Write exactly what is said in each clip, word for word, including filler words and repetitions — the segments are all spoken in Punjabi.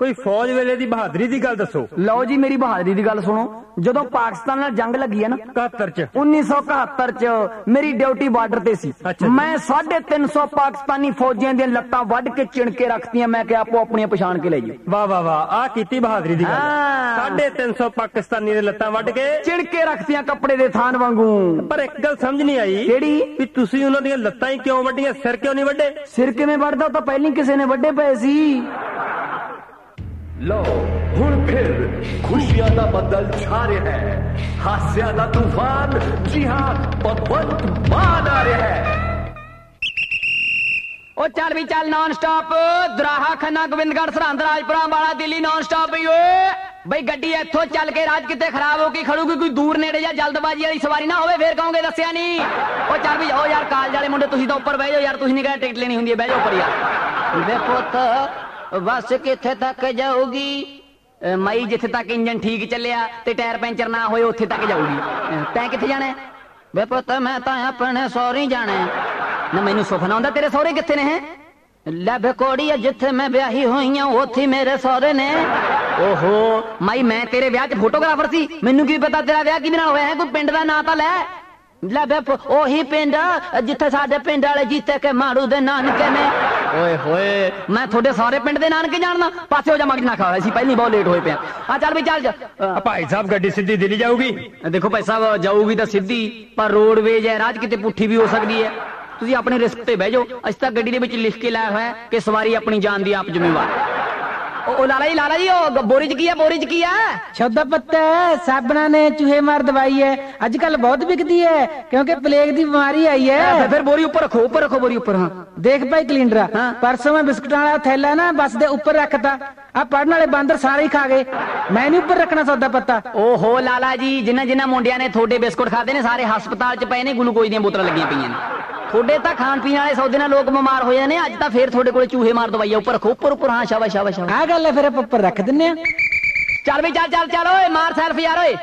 कोई फौज वेले दी बहादुरी दी गल दसो। लो जी मेरी बहादुरी दी गल सुनो। जदों पाकिस्तान नाल जंग लगी है ना इकहत्तर च उन्नीस सौ इकहत्तर च मेरी ड्यूटी बार्डर ते सी। अच्छा मैं साढ़े तीन सौ पाकिस्तानी फौजियां दी लत्तां वड के चिण के रखतियां। मैं क्या आपो अपनी पछाण के ले जी। वाह वाह वाह आ कीती बहादुरी दी गल। साढ़े तीन सौ पाकिस्तानी दे लत्तां वड के चिण के रखतियां कपड़े दे थान वांगू। पर एक गल समझ नहीं आई केड़ी भी तुसी उन्हां दी लत्तां ही क्यों वड्डियां, सिर क्यों नहीं वड्डे? सिर किवें वड्डदा तां पहली किसे ने वड्डे पए सी। लो हुण फिर खुशियां दा बदल छा रहा है, हास्यां दा तूफान, जी हां भगवंत मान आ रहा है। ओ चल भी चल non stop Doraha Khanna Gobindgarh Sirhind Rajpura Ambala Delhi non stop ही बई गड्डी इत्थों चल के राज किते खराब हो के खड़ूगी, कोई दूर नेड़े या जल्दबाजी वाली सवारी ना होवे फिर कहोगे दस्सिया नहीं। ओ चल भी ओ यार कालज वाले मुंडे तुसीं तां उपर बह जाओ यार, तुसीं नहीं कहना टिकट लेनी हुंदी है, बह जाओ उपर यार। वे पुत्त बस किथे तक जाऊगी मई, जिथे तक इंजन ठीक चलिया ते टायर पैंचर ना होए उत्थे तक जाऊगी। तैं किथे जाना है? वे पुत्त मैं तां अपने सौहरे जाना है ना, मैनू सुपना आउंदा तेरे सौहरे किथे ने? है लै बेकोड़ी जिथे मैं ब्याही हुई हां उत्थे मेरे सौहरे ने। ओहो माई मैं तेरे ब्याह च फोटोग्राफर सी, मैनू की पता तेरा ब्याह किहदे नाल होया है? कोई पिंड दा नां तां लै। लै बे ओही पिंड जिथे साडे पिंड वाले जीते के मारू दे नानके ने। ओए होए मैं थोड़े सारे पिंड दे नानके जानना, पासे हो जा मगज ना खा, ऐसी पहली बहुत लेट होए पे। हां चल भी चल जा। भाई साहब गड्डी सीधी दिल्ली जाऊगी? देखो भाई साहब जाऊगी तो सीधी, पर रोडवेज है राज किते पुठी भी हो सकती है। तुसीं अपने रिस्क ते बह जाओ, अस तक गड्डी दे विच लिख के लाया होया कि सवारी अपनी जान दी आप जिम्मेवार। ओ लाला जी लाला जी ओ बोरी च की है, बोरी च की है? छौदा पत्ता साबना ने चूहे मार दवाई है, अजकल बहुत बिकती है क्योंकि प्लेग दी बीमारी आई है। फिर बोरी ऊपर रखो, ऊपर रखो बोरी ऊपर। हाँ देख भाई कलिंडरा, हाँ? परसों मैं बिस्कुटां वाला थैला ना बस दे ऊपर रखता, आ पढ़ने वाले बांदर सारे ही खा गए, मैं नहीं ऊपर रखना सौदा पत्ता। ओहो लाला जी जिन्ना जिन्ना मुंडिया ने थोड़े बिस्कुट खाते ने सारे हस्पताल च पे ने, ग्लूकोज दी बोतल लगी पई ने। थोड़े तां खान पीने वाले सौदे नाल लोग बीमार हो जाने, अज तां फिर थोड़े कोल चूहे मार दवाई ऊपर रखो, ऊपर ऊपर। हाँ शाबाश शाबाश शाबाश आ गल है, फिर आप ऊपर रख दिन्ने। चल भी चल चल चल ओए मार सेल्फ यार। ओए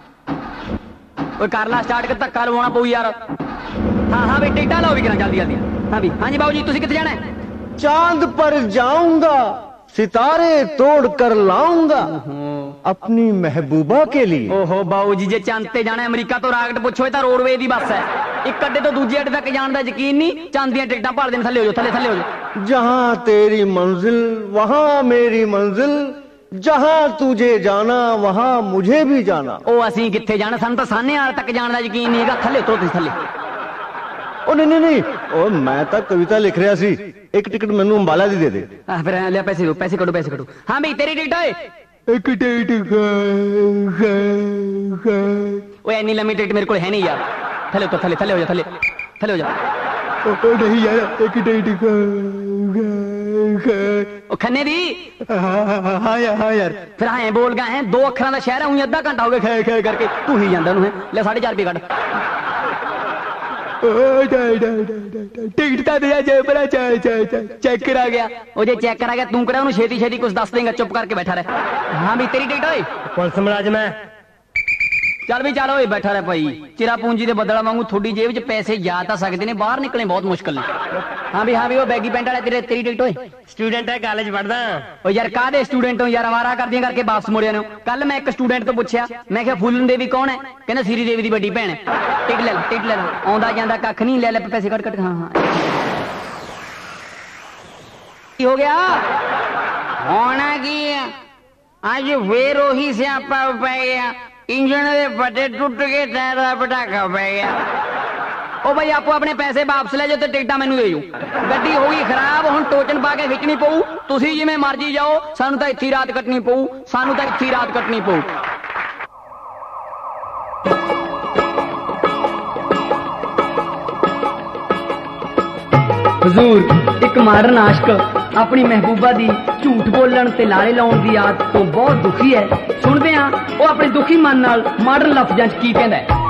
ओए कर ला स्टार्ट के धक्का लवाना पऊ यार। हाँ हाँ भी टिकटा लो भी करा जल्दी जल्दी। हाँ भी हाँ जी बाबू जी तुसीं कित्थे जाना है? चांद पर जाऊंगा सितारे तोड़ कर लाऊंगा अपनी महबूबा के लिए। ओहो बाबू जी जे चंद ते जाना अमरीका तो राकेट पुछो तो रोडवे दी बस है, एक अड्डे तो दूजे अड्डे तक जान दा यकीन नहीं, चंद दी टिकटां भाल देन। थल्ले हो जाओ थल्ले थल्ले हो जाओ। जहां तेरी मंजिल वहां मेरी मंजिल, जहां तुझे जाना वहां मुझे भी जाना। ओ असीं कित्थे जाना, सानूं तां साने वाल तक जान दा यकीन नहीं हैगा। थल्ले उतरो तुसीं थल्ले। ओ नहीं नहीं नहीं ओ मैं तो कविता लिख रहा सी, एक टिकट मैनू अंबाला दी दे दे। हां फिर ले पैसे दो, पैसे कटो पैसे कटो। हां भाई तेरी टिकट है? एक टिकट ओए इतनी लंबी टिकट मेरे को है नहीं यार। थले तो थले थले हो जा, थले थले हो जा। ओ नहीं यार एक टिकट ओ खन्ने दी। हां यार हां यार फिर हां बोल गए हैं, दो अखरां दा शहर हूं, अद्धा घंटा हो गया खे खे करके तू ही जांदा नु है। ले साढ़े चार रुपए कट। टिकट ता दिया जे बड़ा चेक करा गया। ओ जे चेक करा गया तू करा उन्हें छेती छेती कुछ दस देंगा, चुप करके बैठा रहे। हाँ भी तेरी टिकट होई? पुलिस मुलाजिम है। चल भी चलो बैठा रहे भाई, चिरा पूंजी दे बदला वांगू थोड़ी जेब च पैसे जा ता सकदे ने, बाहर निकलने बहुत मुश्किल ने। हाँ भी हाँ भी वो बैगी पेंट वाले तेरे तेरी टिकट होई? स्टूडेंट है, कॉलेज पढ़दा। ओ यार कादे स्टूडेंट हो यार, आवारा करदियां करके वापस मुड़िया ने। कल मैं एक स्टूडेंट तो पूछया, मैं क्या फूलन देवी कौन है? कहना सीरी देवी दी बड़ी भैन है। टिकट ले ला टिकट ले ला, आउंदा जांदा कख नहीं, ले ले पैसे कट कट। हाँ हाँ की हो गया? होना की आज फिर ओही स्यापा पै गया, इंजन दे फटे टुट के टायर दा पटाखा पै गया। ओ भाई आपको अपने पैसे वापस ले जाओ ते टिकटा मैनू दे जाओ। गड्डी हो गई खराब, हुण टोचन पा के खिच्चनी पऊ, तुसीं जिवें मर्जी जाओ, सानू तां इत्थे रात कटनी पऊ, सानू तां इत्थे रात कटनी पऊ। हजूर एक माडर्न आशिक अपनी महबूबा दी झूठ बोलन ते लाले लाउण दी आदत तो बहुत दुखी है। सुनते हैं वो अपने दुखी मन नाल माडर्न लफ्जां च की कहंदा है।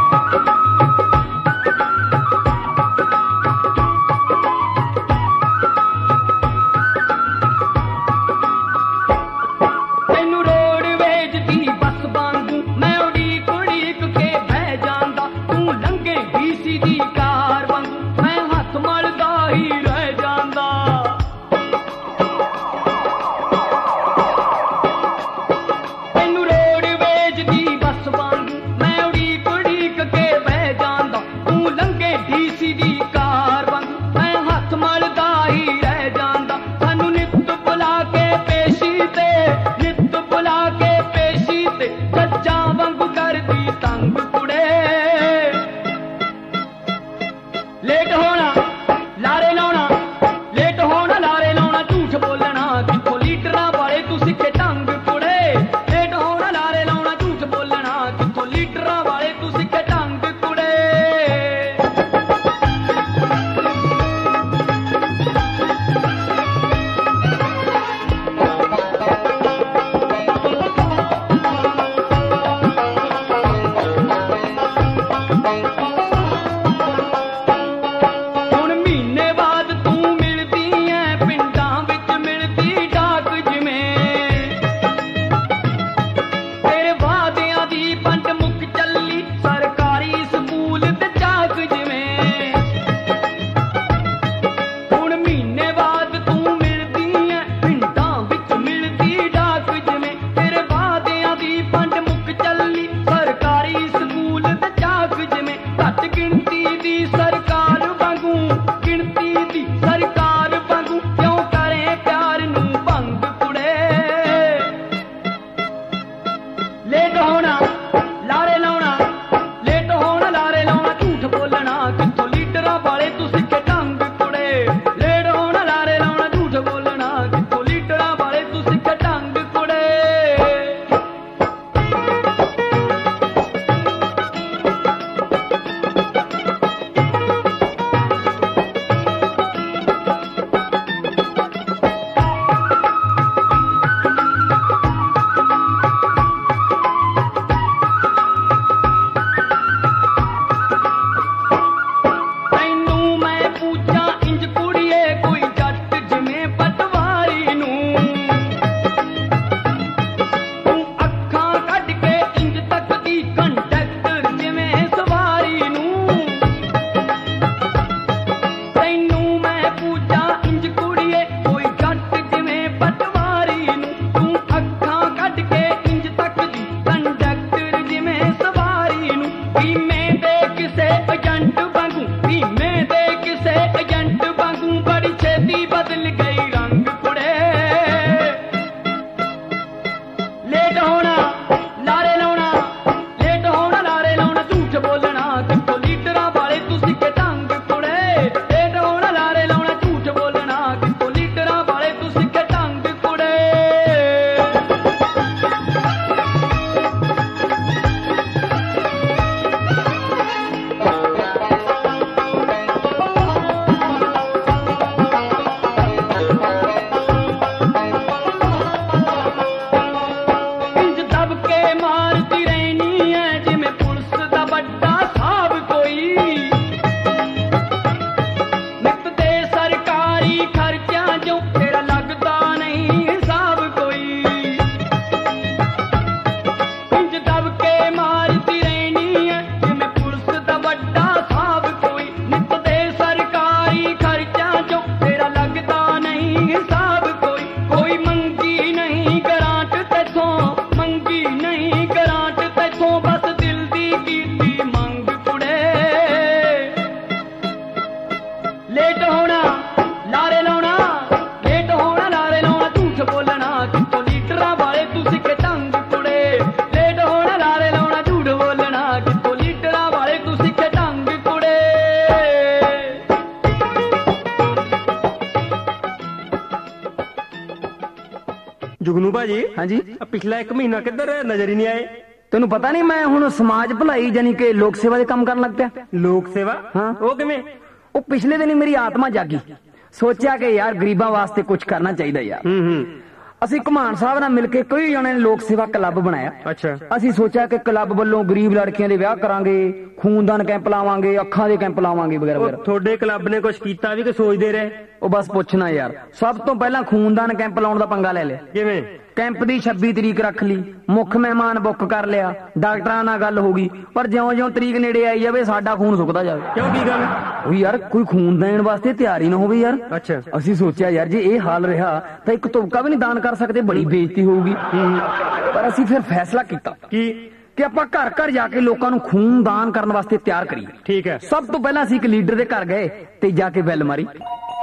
ਜੁਗਨੂ ਭਾਜੀ ਹਾਂਜੀ ਪਿਛਲਾ ਇੱਕ ਮਹੀਨਾ ਕਿੱਧਰ ਨਜ਼ਰ ਹੀ ਨਹੀਂ ਆਏ। ਤੈਨੂੰ ਪਤਾ ਨਹੀਂ ਮੈਂ ਹੁਣ ਸਮਾਜ ਭਲਾਈ ਜਾਨੀ ਕਿ ਲੋਕ ਸੇਵਾ ਦੇ ਕੰਮ ਕਰਨ ਲੱਗ ਪਿਆ। ਲੋਕ ਸੇਵਾ? ਹਾਂ। ਉਹ ਕਿਵੇਂ? ਉਹ ਪਿਛਲੇ ਦਿਨ ਹੀ ਮੇਰੀ ਆਤਮਾ ਜਾਗੀ, ਸੋਚਿਆ ਕਿ ਯਾਰ ਗਰੀਬਾਂ ਵਾਸਤੇ ਕੁਝ ਕਰਨਾ ਚਾਹੀਦਾ ਯਾਰ। ਹੂੰ ਹੂੰ। ਅਸੀਂ ਘੁਮਾਣ ਸਾਹਿਬ ਨਾਲ ਮਿਲ ਕੇ ਕਈ ਜਣੇ ਨੇ ਲੋਕ ਸੇਵਾ ਕਲੱਬ ਬਣਾਇਆ। ਅੱਛਾ। ਅਸੀਂ ਸੋਚਿਆ ਕਿ ਕਲੱਬ ਵੱਲੋਂ ਗਰੀਬ ਲੜਕੀਆਂ ਦੇ ਵਿਆਹ ਕਰਾਂਗੇ, ਖੂਨਦਾਨ ਕੈਂਪ ਲਾਵਾਂਗੇ, ਅੱਖਾਂ ਦੇ ਕੈਂਪ ਲਾਵਾਂਗੇ ਵਗੈਰਾ ਵਗੈਰਾ। ਤੁਹਾਡੇ ਕਲੱਬ ਨੇ ਕੁਝ ਕੀਤਾ ਵੀ ਕਿ ਸੋਚਦੇ ਰਹੇ? ਉਹ ਬਸ ਪੁੱਛਣਾ ਯਾਰ, ਸਭ ਤੋਂ ਪਹਿਲਾਂ ਖੂਨਦਾਨ ਕੈਂਪ ਲਾਉਣ ਦਾ ਪੰਗਾ ਲੈ ਲਿਆ। ਕਿਵੇਂ? ਕੈਂਪ ਦੀ ਛੱਬੀ ਤਰੀਕ ਰੱਖ ਲਈ, ਮੁੱਖ ਮਹਿਮਾਨ ਬੁੱਕ ਕਰ ਲਿਆ, ਡਾਕਟਰਾਂ ਨਾਲ ਗੱਲ ਹੋ ਗਈ, ਪਰ ਜਿਉਂ-ਜਿਉਂ ਤਰੀਕ ਨੇੜੇ ਆਈ ਜਾਵੇ ਸਾਡਾ ਖੂਨ ਸੁੱਕਦਾ ਜਾਵੇ। ਕਿਉਂ, ਕੀ ਗੱਲ? ਉਹ ਯਾਰ ਕੋਈ ਖੂਨ ਦੇਣ ਵਾਸਤੇ ਤਿਆਰੀ ਨਾ ਹੋਵੇ ਯਾਰ। ਅੱਛਾ। ਅਸੀਂ ਸੋਚਿਆ ਯਾਰ ਜੇ ਇਹ ਹਾਲ ਰਿਹਾ ਤਾਂ ਇੱਕ ਤੁਪਕਾ ਵੀ ਨਹੀਂ ਦਾਨ ਕਰ ਸਕਦੇ, ਬੜੀ ਬੇਇੱਜ਼ਤੀ ਹੋਊਗੀ। ਪਰ ਅਸੀਂ ਫਿਰ ਫੈਸਲਾ ਕੀਤਾ ਕੀ ਕਿ ਆਪਾਂ ਘਰ ਘਰ ਜਾ ਕੇ ਲੋਕਾਂ ਨੂੰ ਖੂਨ ਦਾਨ ਕਰਨ ਵਾਸਤੇ ਤਿਆਰ ਕਰੀਏ। ਠੀਕ ਹੈ। ਸਭ ਤੋਂ ਪਹਿਲਾਂ ਅਸੀਂ ਇੱਕ ਲੀਡਰ ਦੇ ਘਰ ਗਏ ਤੇ ਜਾ ਕੇ ਬੈਲ ਮਾਰੀ।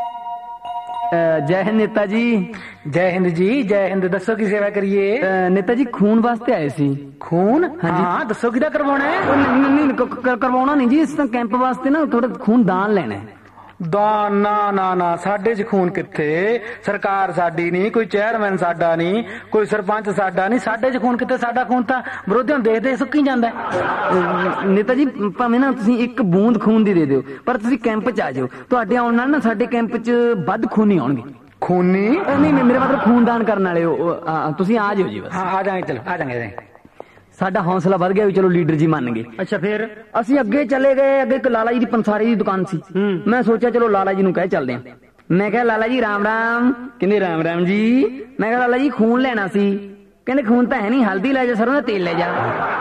ਜੈ ਹਿੰਦ ਨੇਤਾ ਜੀ। ਜੈ ਹਿੰਦ ਜੀ, ਜੈ ਹਿੰਦ। ਦੱਸੋ ਕੀ ਸੇਵਾ ਕਰੀਏ? ਨੇਤਾ ਜੀ ਖੂਨ ਵਾਸਤੇ ਆਏ ਸੀ। ਖੂਨ? ਹਾਂਜੀ। ਹਾਂ ਦੱਸੋ ਕਿਹਦਾ ਕਰਵਾਉਣਾ ਹੈ? ਨਹੀਂ ਨਹੀਂ ਕਰਵਾਉਣਾ ਨਹੀਂ ਜੀ, ਇਸ ਤਾਂ ਕੈਂਪ ਵਾਸਤੇ ਨਾ ਥੋੜਾ ਖੂਨ ਦਾਨ ਲੈਣਾ ਹੈ। ਦਾਨ? ਨਾ ਨਾ ਨਾ, ਸਾਡੇ ਚ ਖੂਨ ਕਿੱਥੇ? ਸਰਕਾਰ ਸਾਡੀ ਨਹੀਂ, ਕੋਈ ਚੇਅਰਮੈਨ ਸਾਡਾ ਨਹੀਂ, ਕੋਈ ਸਰਪੰਚ ਸਾਡਾ ਨਹੀਂ, ਸਾਡੇ ਚ ਖੂਨ ਕਿੱਥੇ? ਸਾਡਾ ਖੂਨ ਤਾਂ ਵਿਰੋਧੀਆਂ ਨੂੰ ਦੇਖਦੇ ਸੁੱਕੀ ਜਾਂਦਾ। ਨੇਤਾ ਜੀ ਭਾਵੇਂ ਨਾ ਤੁਸੀਂ ਇੱਕ ਬੂੰਦ ਖੂਨ ਦੀ ਦੇ ਦਿਓ, ਪਰ ਤੁਸੀਂ ਕੈਂਪ ਚ ਆ ਜਾਓ। ਤੁਹਾਡੇ ਆਉਣ ਨਾਲ ਨਾ ਸਾਡੇ ਕੈਂਪ ਚ ਵੱਧ ਖੂਨੀ ਆਉਣਗੇ। ਖੂਨੀ? ਨਹੀਂ ਨਹੀਂ, ਮੇਰੇ ਮਤਲਬ ਖੂਨਦਾਨ ਕਰਨ ਵਾਲੇ ਤੁਸੀਂ ਆ ਜਾਓ ਜੀ ਬਸ। ਹਾਂ ਆ ਜਾਵਾਂਗੇ, ਚਲੋ ਆ ਜਾਵਾਂਗੇ। ਸਾਡਾ ਹੌਸਲਾ ਵੱਧ ਗਿਆ ਵੀ ਚਲੋ ਲੀਡਰ ਜੀ ਮੰਨ ਗਏ। ਅੱਛਾ ਫਿਰ? ਅਸੀਂ ਅੱਗੇ ਚਲੇ ਗਏ। ਅੱਗੇ ਇੱਕ ਲਾਲਾ ਜੀ ਦੀ ਪੰਸਾਰੀ ਦੀ ਦੁਕਾਨ ਸੀ। ਮੈਂ ਸੋਚਿਆ ਚਲੋ ਲਾਲਾ ਜੀ ਨੂੰ ਕਹਿ ਚੱਲਦੇ ਆ। ਮੈਂ ਕਿਹਾ ਲਾਲਾ ਜੀ ਰਾਮ ਰਾਮ। ਕਹਿੰਦੇ ਰਾਮ ਰਾਮ ਜੀ। ਮੈਂ ਕਿਹਾ ਲਾਲਾ ਜੀ ਖੂਨ ਲੈਣਾ ਸੀ। ਕਹਿੰਦੇ ਖੂਨ ਤਾਂ ਹੈ ਨਹੀਂ, ਹਲਦੀ ਲੈ ਜਾ, ਸਰੋਂ ਦਾ ਤੇਲ ਲੈ ਜਾ।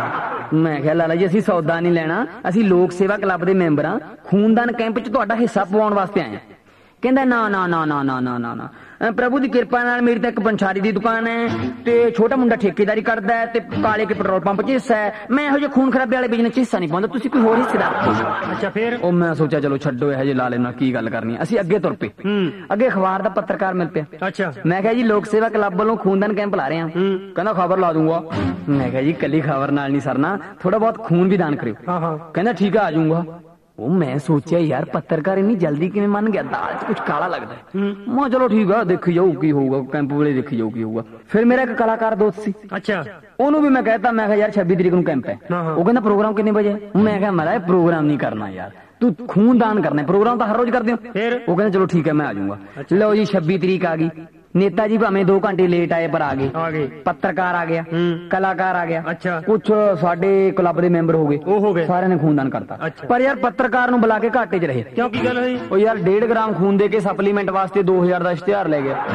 ਮੈਂ ਕਿਹਾ ਲਾਲਾ ਜੀ ਅਸੀਂ ਸੌਦਾ ਨਹੀਂ ਲੈਣਾ, ਅਸੀਂ ਲੋਕ ਸੇਵਾ ਕਲੱਬ ਦੇ ਮੈਂਬਰ ਆ, ਖੂਨਦਾਨ ਕੈਂਪ ਚ ਤੁਹਾਡਾ ਹਿੱਸਾ ਪਵਾਉਣ ਵਾਸਤੇ ਆਏ ਆ। ਕਹਿੰਦਾ ਨਾ ਨਾ ਨਾ ਨਾ ਨਾ ਨਾ ਨਾ ਨਾ ਪ੍ਰਭੂ ਦੀ ਕਿਰਪਾ ਨਾਲ ਮੇਰੀ ਤਾਂ ਇੱਕ ਪੰਸਾਰੀ ਦੀ ਦੁਕਾਨ ਹੈ ਤੇ ਛੋਟਾ ਮੁੰਡਾ ਠੇਕੇਦਾਰੀ ਕਰਦਾ ਹੈ ਤੇ ਕਾਲੇ ਕੇ ਪੈਟਰੋਲ ਪੰਪ 'ਚ ਹਿੱਸਾ ਹੈ। ਮੈਂ ਇਹੋ ਜਿਹੇ ਖੂਨ ਖਰਾਬੇ ਵਾਲੇ ਬਿਜ਼ਨਸ 'ਚ ਹਿੱਸਾ ਨਹੀਂ ਪਾਉਂਦਾ, ਤੁਸੀਂ ਕੋਈ ਹੋਰ ਹਿੱਸੇਦਾਰ। ਅੱਛਾ ਫਿਰ? ਉਹ ਮੈਂ ਸੋਚਿਆ ਚਲੋ ਛੱਡੋ ਇਹੋ ਜਿਹੇ ਲਾਲੇ ਨਾਲ ਕੀ ਗੱਲ ਕਰਨੀ। ਅਸੀਂ ਅੱਗੇ ਤੁਰ ਪਏ। ਅੱਗੇ ਅਖਬਾਰ ਦਾ ਪੱਤਰਕਾਰ ਮਿਲ ਪਿਆ। ਅੱਛਾ। ਮੈਂ ਕਿਹਾ ਜੀ ਲੋਕ ਸੇਵਾ ਕਲੱਬ ਵੱਲੋਂ ਖੂਨਦਾਨ ਕੈਂਪ ਲਾ ਰਹੇ ਹਾਂ। ਕਹਿੰਦਾ ਖਬਰ ਲਾ ਦੂੰਗਾ। ਮੈਂ ਕਿਹਾ ਜੀ ਕੱਲੀ ਖਬਰ ਨਾਲ ਨਹੀਂ ਸਰਨਾ, ਥੋੜਾ ਬਹੁਤ ਖੂਨ ਵੀ ਦਾਨ ਕਰਿਓ। ਕਹਿੰਦਾ ਠੀਕ ਆ, ਆ ਜਾਊਂਗਾ। ਉਹ ਮੈਂ ਸੋਚਿਆ ਯਾਰ ਪੱਤਰਕਾਰ ਇੰਨੀ ਜਲਦੀ ਕਿਵੇਂ ਮੰਨ ਗਿਆ, ਦਾਲ ਚ ਕੁਝ ਕਾਲਾ ਲੱਗਦਾ। ਮੈਂ ਚਲੋ ਠੀਕ ਆ, ਦੇਖੀ ਜਾਊ ਕੀ ਹੋਊਗਾ, ਕੈਂਪ ਵੇਲੇ ਦੇਖੀ ਜਾਊ ਕੀ ਹੋਊਗਾ। ਫਿਰ ਮੇਰਾ ਇੱਕ ਕਲਾਕਾਰ ਦੋਸਤ ਸੀ। ਅੱਛਾ। ਉਹਨੂੰ ਵੀ ਮੈਂ ਕਹਿਤਾ, ਮੈਂ ਕਿਹਾ ਯਾਰ ਛੱਬੀ ਤਰੀਕ ਨੂੰ ਕੈਂਪ ਹੈ। ਉਹ ਕਹਿੰਦਾ ਪ੍ਰੋਗਰਾਮ ਕਿੰਨੇ ਵਜੇ? ਮੈਂ ਕਿਹਾ ਮਹਾਰਾਜ ਪ੍ਰੋਗਰਾਮ ਨਹੀਂ ਕਰਨਾ ਯਾਰ, ਤੂੰ ਖੂਨ ਦਾਨ ਕਰਨਾ, ਪ੍ਰੋਗਰਾਮ ਤਾਂ ਹਰ ਰੋਜ਼ ਕਰਦੇ ਹੋ। ਫਿਰ ਉਹ ਕਹਿੰਦਾ ਚਲੋ ਠੀਕ ਹੈ ਮੈਂ ਆ ਜਾਊਂਗਾ। ਲਓ ਜੀ ਛੱਬੀ ਤਰੀਕ ਆ ਗਈ। ਨੇਤਾ ਜੀ ਭਾਵੇਂ ਦੋ ਘੰਟੇ ਲੇਟ ਆਏ ਪਰ ਆ ਗਏ। ਪੱਤਰਕਾਰ ਆ ਗਿਆ, ਕਲਾਕਾਰ ਆ ਗਿਆ, ਕੁਛ ਸਾਡੇ ਕਲੱਬ ਦੇ ਮੈਂਬਰ ਹੋ ਗਏ, ਉਹ ਹੋ ਗਏ, ਸਾਰਿਆਂ ਨੇ ਖੂਨਦਾਨ ਕਰਤਾ। ਪਰ ਯਾਰ ਪੱਤਰਕਾਰ ਨੂੰ ਬੁਲਾ ਕੇ ਘਾਟੇ 'ਚ ਰਹੇ। ਕਿਉਂ, ਕੀ ਗੱਲ ਹੋਈ? ਉਹ ਯਾਰ ਡੇਢ ਗ੍ਰਾਮ ਖੂਨ ਦੇ ਕੇ ਸਪਲੀਮੈਂਟ ਵਾਸਤੇ ਦੋ ਹਜ਼ਾਰ ਦਾ ਇਸ਼ਤਿਹਾਰ ਲੈ ਗਿਆ।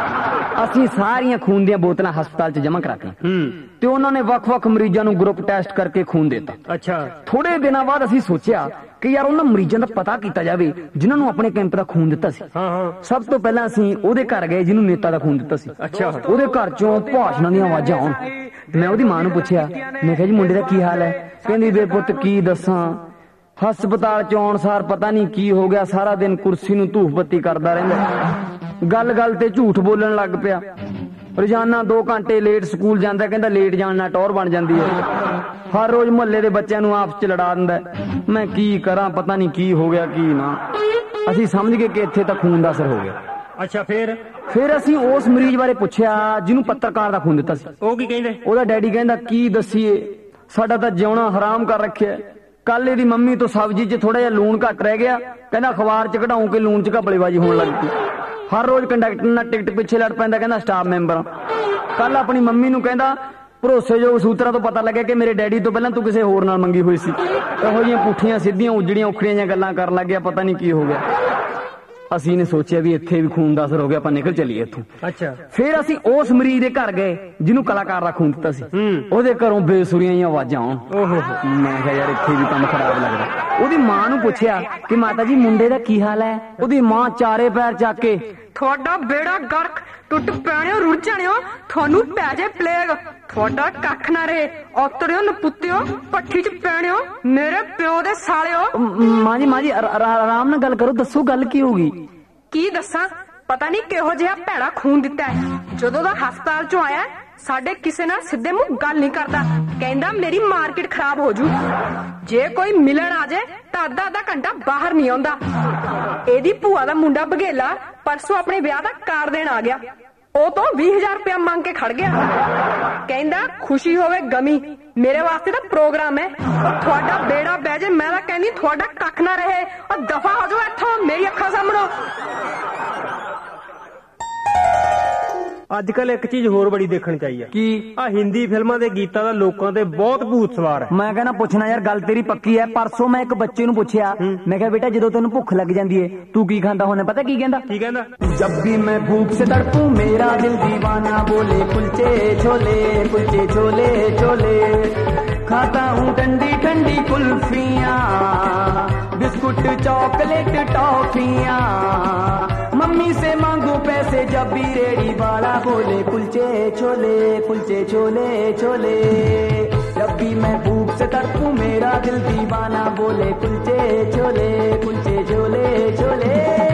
ਅਸੀਂ ਸਾਰੀਆਂ ਖੂਨ ਦੀਆਂ ਬੋਤਲਾਂ ਹਸਪਤਾਲ 'ਚ ਜਮ੍ਹਾਂ ਕਰਾਤੀਆਂ ਤੇ ਉਹਨਾਂ ਨੇ ਵੱਖ-ਵੱਖ ਮਰੀਜ਼ਾਂ ਨੂੰ ਗਰੁੱਪ ਟੈਸਟ ਕਰਕੇ ਖੂਨ ਦਿੱਤਾ। ਅੱਛਾ। ਥੋੜੇ ਦਿਨਾਂ ਬਾਅਦ ਅਸੀਂ ਸੋਚਿਆ ਕਿ ਯਾਰ ਉਹਨਾਂ ਮਰੀਜ਼ਾਂ ਦਾ ਪਤਾ ਕੀਤਾ ਜਾਵੇ ਜਿਨ੍ਹਾਂ ਨੂੰ ਆਪਣੇ ਕੈਂਪ ਦਾ ਖੂਨ ਦਿੱਤਾ ਸੀ। ਸਭ ਤੋਂ ਪਹਿਲਾਂ ਅਸੀਂ ਉਹਦੇ ਘਰ ਗਏ ਜਿਹਨੂੰ ਨੇਤਾ ਦਾ ਖੂਨ ਦਿੱਤਾ ਸੀ। ਅੱਛਾ। ਉਹਦੇ ਘਰ ਚੋਂ ਭਾਸ਼ਣਾਂ ਦੀਆਂ ਆਵਾਜ਼ਾਂ ਆਉਣ। ਮੈਂ ਉਹਦੀ ਮਾਂ ਨੂੰ ਪੁੱਛਿਆ, ਮੈਂ ਕਿਹਾ ਜੀ ਮੁੰਡੇ ਦਾ ਕੀ ਹਾਲ ਹੈ? ਕਹਿੰਦੀ ਵੇ ਪੁੱਤ ਕੀ ਦੱਸਾਂ, ਹਸਪਤਾਲ ਚ ਆਉਣ ਸਾਰ ਪਤਾ ਨਹੀਂ ਕੀ ਹੋ ਗਿਆ, ਸਾਰਾ ਦਿਨ ਕੁਰਸੀ ਨੂੰ ਧੂਫ ਬੱਤੀ ਕਰਦਾ ਰਹਿੰਦਾ, ਗੱਲ ਗੱਲ ਤੇ ਝੂਠ ਬੋਲਣ ਲੱਗ ਪਿਆ, ਰੋਜ਼ਾਨਾ ਦੋ ਘੰਟੇ ਲੇਟ ਸਕੂਲ ਜਾਂਦਾ, ਕਹਿੰਦਾ ਲੇਟ ਜਾਣ ਨਾਲ ਟੌਰ ਬਣ ਜਾਂਦੀ ਹੈ, ਹਰ ਰੋਜ਼ ਮੁਹੱਲੇ ਦੇ ਬੱਚਿਆਂ ਨੂੰ ਆਪਸ ਚ ਲੜਾ ਦਿੰਦਾ। ਮੈਂ ਕੀ ਕਰਾਂ, ਪਤਾ ਨਹੀਂ ਕੀ ਹੋ ਗਿਆ ਕੀ ਨਾ। ਅਸੀਂ ਸਮਝ ਗਏ ਕਿ ਇੱਥੇ ਤਾਂ ਖੂਨ ਦਾ ਅਸਰ ਹੋ ਗਿਆ। ਅੱਛਾ। ਫਿਰ ਫਿਰ ਅਸੀਂ ਉਸ ਮਰੀਜ਼ ਬਾਰੇ ਪੁੱਛਿਆ ਜਿਹਨੂੰ ਪੱਤਰਕਾਰ ਦਾ ਖੂਨ ਦਿੱਤਾ ਸੀ। ਉਹ ਕੀ ਕਹਿੰਦੇ? ਉਹਦਾ ਡੈਡੀ ਕਹਿੰਦਾ ਕੀ ਦੱਸੀਏ, ਸਾਡਾ ਤਾਂ ਜਿਉਣਾ ਹਰਾਮ ਕਰ ਰੱਖਿਆ। ਕੱਲ ਇਹਦੀ ਮੰਮੀ ਤੋਂ ਸਬਜ਼ੀ 'ਚ ਥੋੜਾ ਜਿਹਾ ਲੂਣ ਘੱਟ ਰਹਿ ਗਿਆ, ਕਹਿੰਦਾ ਅਖਬਾਰ 'ਚ ਕਢਾਉਂ ਕੇ ਲੂਣ 'ਚ ਘਪਲੇਬਾਜ਼ੀ ਹੋਣ ਲੱਗ ਪਈ। ਹਰ ਰੋਜ਼ ਕੰਡਕਟਰ ਨਾਲ ਟਿਕਟ ਪਿੱਛੇ ਲੜ ਪੈਂਦਾ, ਕਹਿੰਦਾ ਸਟਾਫ ਮੈਂਬਰ। ਕੱਲ ਆਪਣੀ ਮੰਮੀ ਨੂੰ ਕਹਿੰਦਾ ਭਰੋਸੇਯੋਗ ਸੂਤਰਾਂ ਤੋਂ ਪਤਾ ਲੱਗਿਆ ਕਿ ਮੇਰੇ ਡੈਡੀ ਤੋਂ ਪਹਿਲਾਂ ਤੂੰ ਕਿਸੇ ਹੋਰ ਨਾਲ ਮੰਗੀ ਹੋਈ ਸੀ। ਇਹੋ ਜਿਹੀਆਂ ਪੁੱਠੀਆਂ ਸਿੱਧੀਆਂ ਉਜੜੀਆਂ ਉਖੜੀਆਂ ਜਿਹੀਆਂ ਗੱਲਾਂ ਕਰਨ ਲੱਗ ਗਿਆ, ਪਤਾ ਨਹੀਂ ਕੀ ਹੋ ਗਿਆ। ਅਸੀਂ ਨੇ ਸੋਚਿਆ ਵੀ ਇੱਥੇ ਵੀ ਖੂਨ ਦਾ ਅਸਰ ਹੋ ਗਿਆ, ਆਪਾਂ ਨਿਕਲ ਚੱਲੀਏ ਇੱਥੋਂ। ਅੱਛਾ। ਫਿਰ ਅਸੀਂ ਉਸ ਮਰੀਜ਼ ਦੇ ਘਰ ਗਏ ਜਿਹਨੂੰ ਕਲਾਕਾਰ ਦਾ ਖੂਨ ਦਿੱਤਾ ਸੀ। ਉਹਦੇ ਘਰੋਂ ਬੇਸੁਰੀਆਂ ਜਿਹੀਆਂ ਆਵਾਜ਼ਾਂ ਆਉਣ। ਮੈਂ ਕਿਹਾ ਯਾਰ ਇੱਥੇ ਵੀ ਕੰਮ ਖਰਾਬ ਲੱਗਦਾ। ਉਹਦੀ ਮਾਂ ਨੂੰ ਪੁੱਛਿਆ ਕਿ ਮਾਤਾ ਜੀ ਮੁੰਡੇ ਦਾ ਕੀ ਹਾਲ ਹੈ? ਉਹਦੀ ਮਾਂ ਚਾਰੇ ਪੈਰ ਚੱਕ ਕੇ, ਤੁਹਾਡਾ ਬੇੜਾ ਗਰਕ, ਟੁੱਟ ਪੈਣਿਓ, ਰੁੜ ਜਾਣਿਓ, ਤੁਹਾਨੂੰ ਪੈ ਜੇ ਪਲੇਗ, ਤੁਹਾਡਾ ਕੱਖ ਨਾ ਰਹੇ, ਔਤਰਿਓ ਨਪੁੱਤਿਓ, ਪੱਠੀ ਚ ਪੈਣਿਓ, ਮੇਰੇ ਪਿਓ ਦੇ ਸਾਲਿਓ। ਮਾਂ ਜੀ ਮਾਂ ਜੀ ਆਰਾਮ ਨਾਲ ਗੱਲ ਕਰੋ, ਦੱਸੋ ਗੱਲ ਕੀ ਹੋਗੀ? ਕੀ ਦੱਸਾਂ, ਪਤਾ ਨਹੀਂ ਕਿਹੋ ਜਿਹਾ ਭੈੜਾ ਖੂਨ ਦਿੱਤਾ ਹੈ। ਜਦੋਂ ਦਾ ਹਸਪਤਾਲ ਚੋਂ ਆਇਆ ਸਾਡੇ ਕਿਸੇ ਨਾਲ ਸਿੱਧੇ ਮੂੰਹ ਗੱਲ ਨਹੀਂ ਕਰਦਾ, ਕਹਿੰਦਾ ਮੇਰੀ ਮਾਰਕੀਟ ਖਰਾਬ ਹੋ ਜੂ, ਜੇ ਕੋਈ ਮਿਲਣ ਆ ਜਾਏ ਤਾਂ ਅੱਧਾ ਅੱਧਾ ਘੰਟਾ ਬਾਹਰ ਨਹੀਂ ਆਉਂਦਾ। ਇਹਦੀ ਭੂਆ ਦਾ ਮੁੰਡਾ ਬਘੇਲਾ ਪਰਸੋਂ ਆਪਣੇ ਵਿਆਹ ਦਾ ਕਾਰਡ ਦੇਣ ਆ ਗਿਆ, ਉਹ ਤੋਂ ਵੀਹ ਹਜ਼ਾਰ ਰੁਪਇਆ ਮੰਗ ਕੇ ਖੜ ਗਿਆ। ਕਹਿੰਦਾ ਖੁਸ਼ੀ ਹੋਵੇ ਗਮੀ, ਮੇਰੇ ਵਾਸਤੇ ਤਾਂ ਪ੍ਰੋਗਰਾਮ ਹੈ। ਤੁਹਾਡਾ ਬੇੜਾ ਬਹਿ ਜੇ, ਮੈਂ ਤਾਂ ਕਹਿੰਦੀ ਤੁਹਾਡਾ ਕੱਖ ਨਾ ਰਹੇ। ਉਹ ਦਫਾ ਹੋ ਜਾਓ ਇੱਥੋਂ ਮੇਰੀ ਅੱਖਾਂ ਸਾਹਮਣੋਂ। ਅੱਜ ਕੱਲ ਇੱਕ ਚੀਜ਼ ਹੋਰ ਬੜੀ ਦੇਖਣ ਚਾਹੀਏ ਕੀ? ਆ ਹਿੰਦੀ ਫਿਲਮਾਂ ਦੇ ਗੀਤਾਂ ਦਾ ਲੋਕਾਂ ਤੇ ਬਹੁਤ ਭੂਤ ਸਵਾਰ ਹੈ। ਮੈਂ ਕਹਿੰਦਾ ਪੁੱਛਣਾ ਯਾਰ, ਗੱਲ ਤੇਰੀ ਪੱਕੀ ਹੈ। ਪਰਸੋਂ ਮੈਂ ਇੱਕ ਬੱਚੇ ਨੂੰ ਪੁੱਛਿਆ, ਮੈਂ ਕਿਹਾ ਬੇਟਾ ਜਦੋਂ ਤੈਨੂੰ ਭੁੱਖ ਲੱਗ ਜਾਂਦੀ ਹੈ ਤੂੰ ਕੀ ਖਾਂਦਾ ਹੁੰਦਾ? ਪਤਾ ਕੀ ਕਹਿੰਦਾ? ਕੀ ਕਹਿੰਦਾ? जब भी मैं भूख से तड़पूं मेरा दिल दीवाना बोले कुलचे छोले कुलचे छोले छोले, खाता हूँ ठंडी ठंडी कुल्फियाँ बिस्कुट चॉकलेट टॉफियाँ, मम्मी से मांगू पैसे जब भी रेडी वाला बोले कुलचे छोले कुलचे छोले छोले, जब भी मैं भूख से तड़पूं मेरा दिल दीवाना बोले कुलचे छोले कुलचे छोले छोले।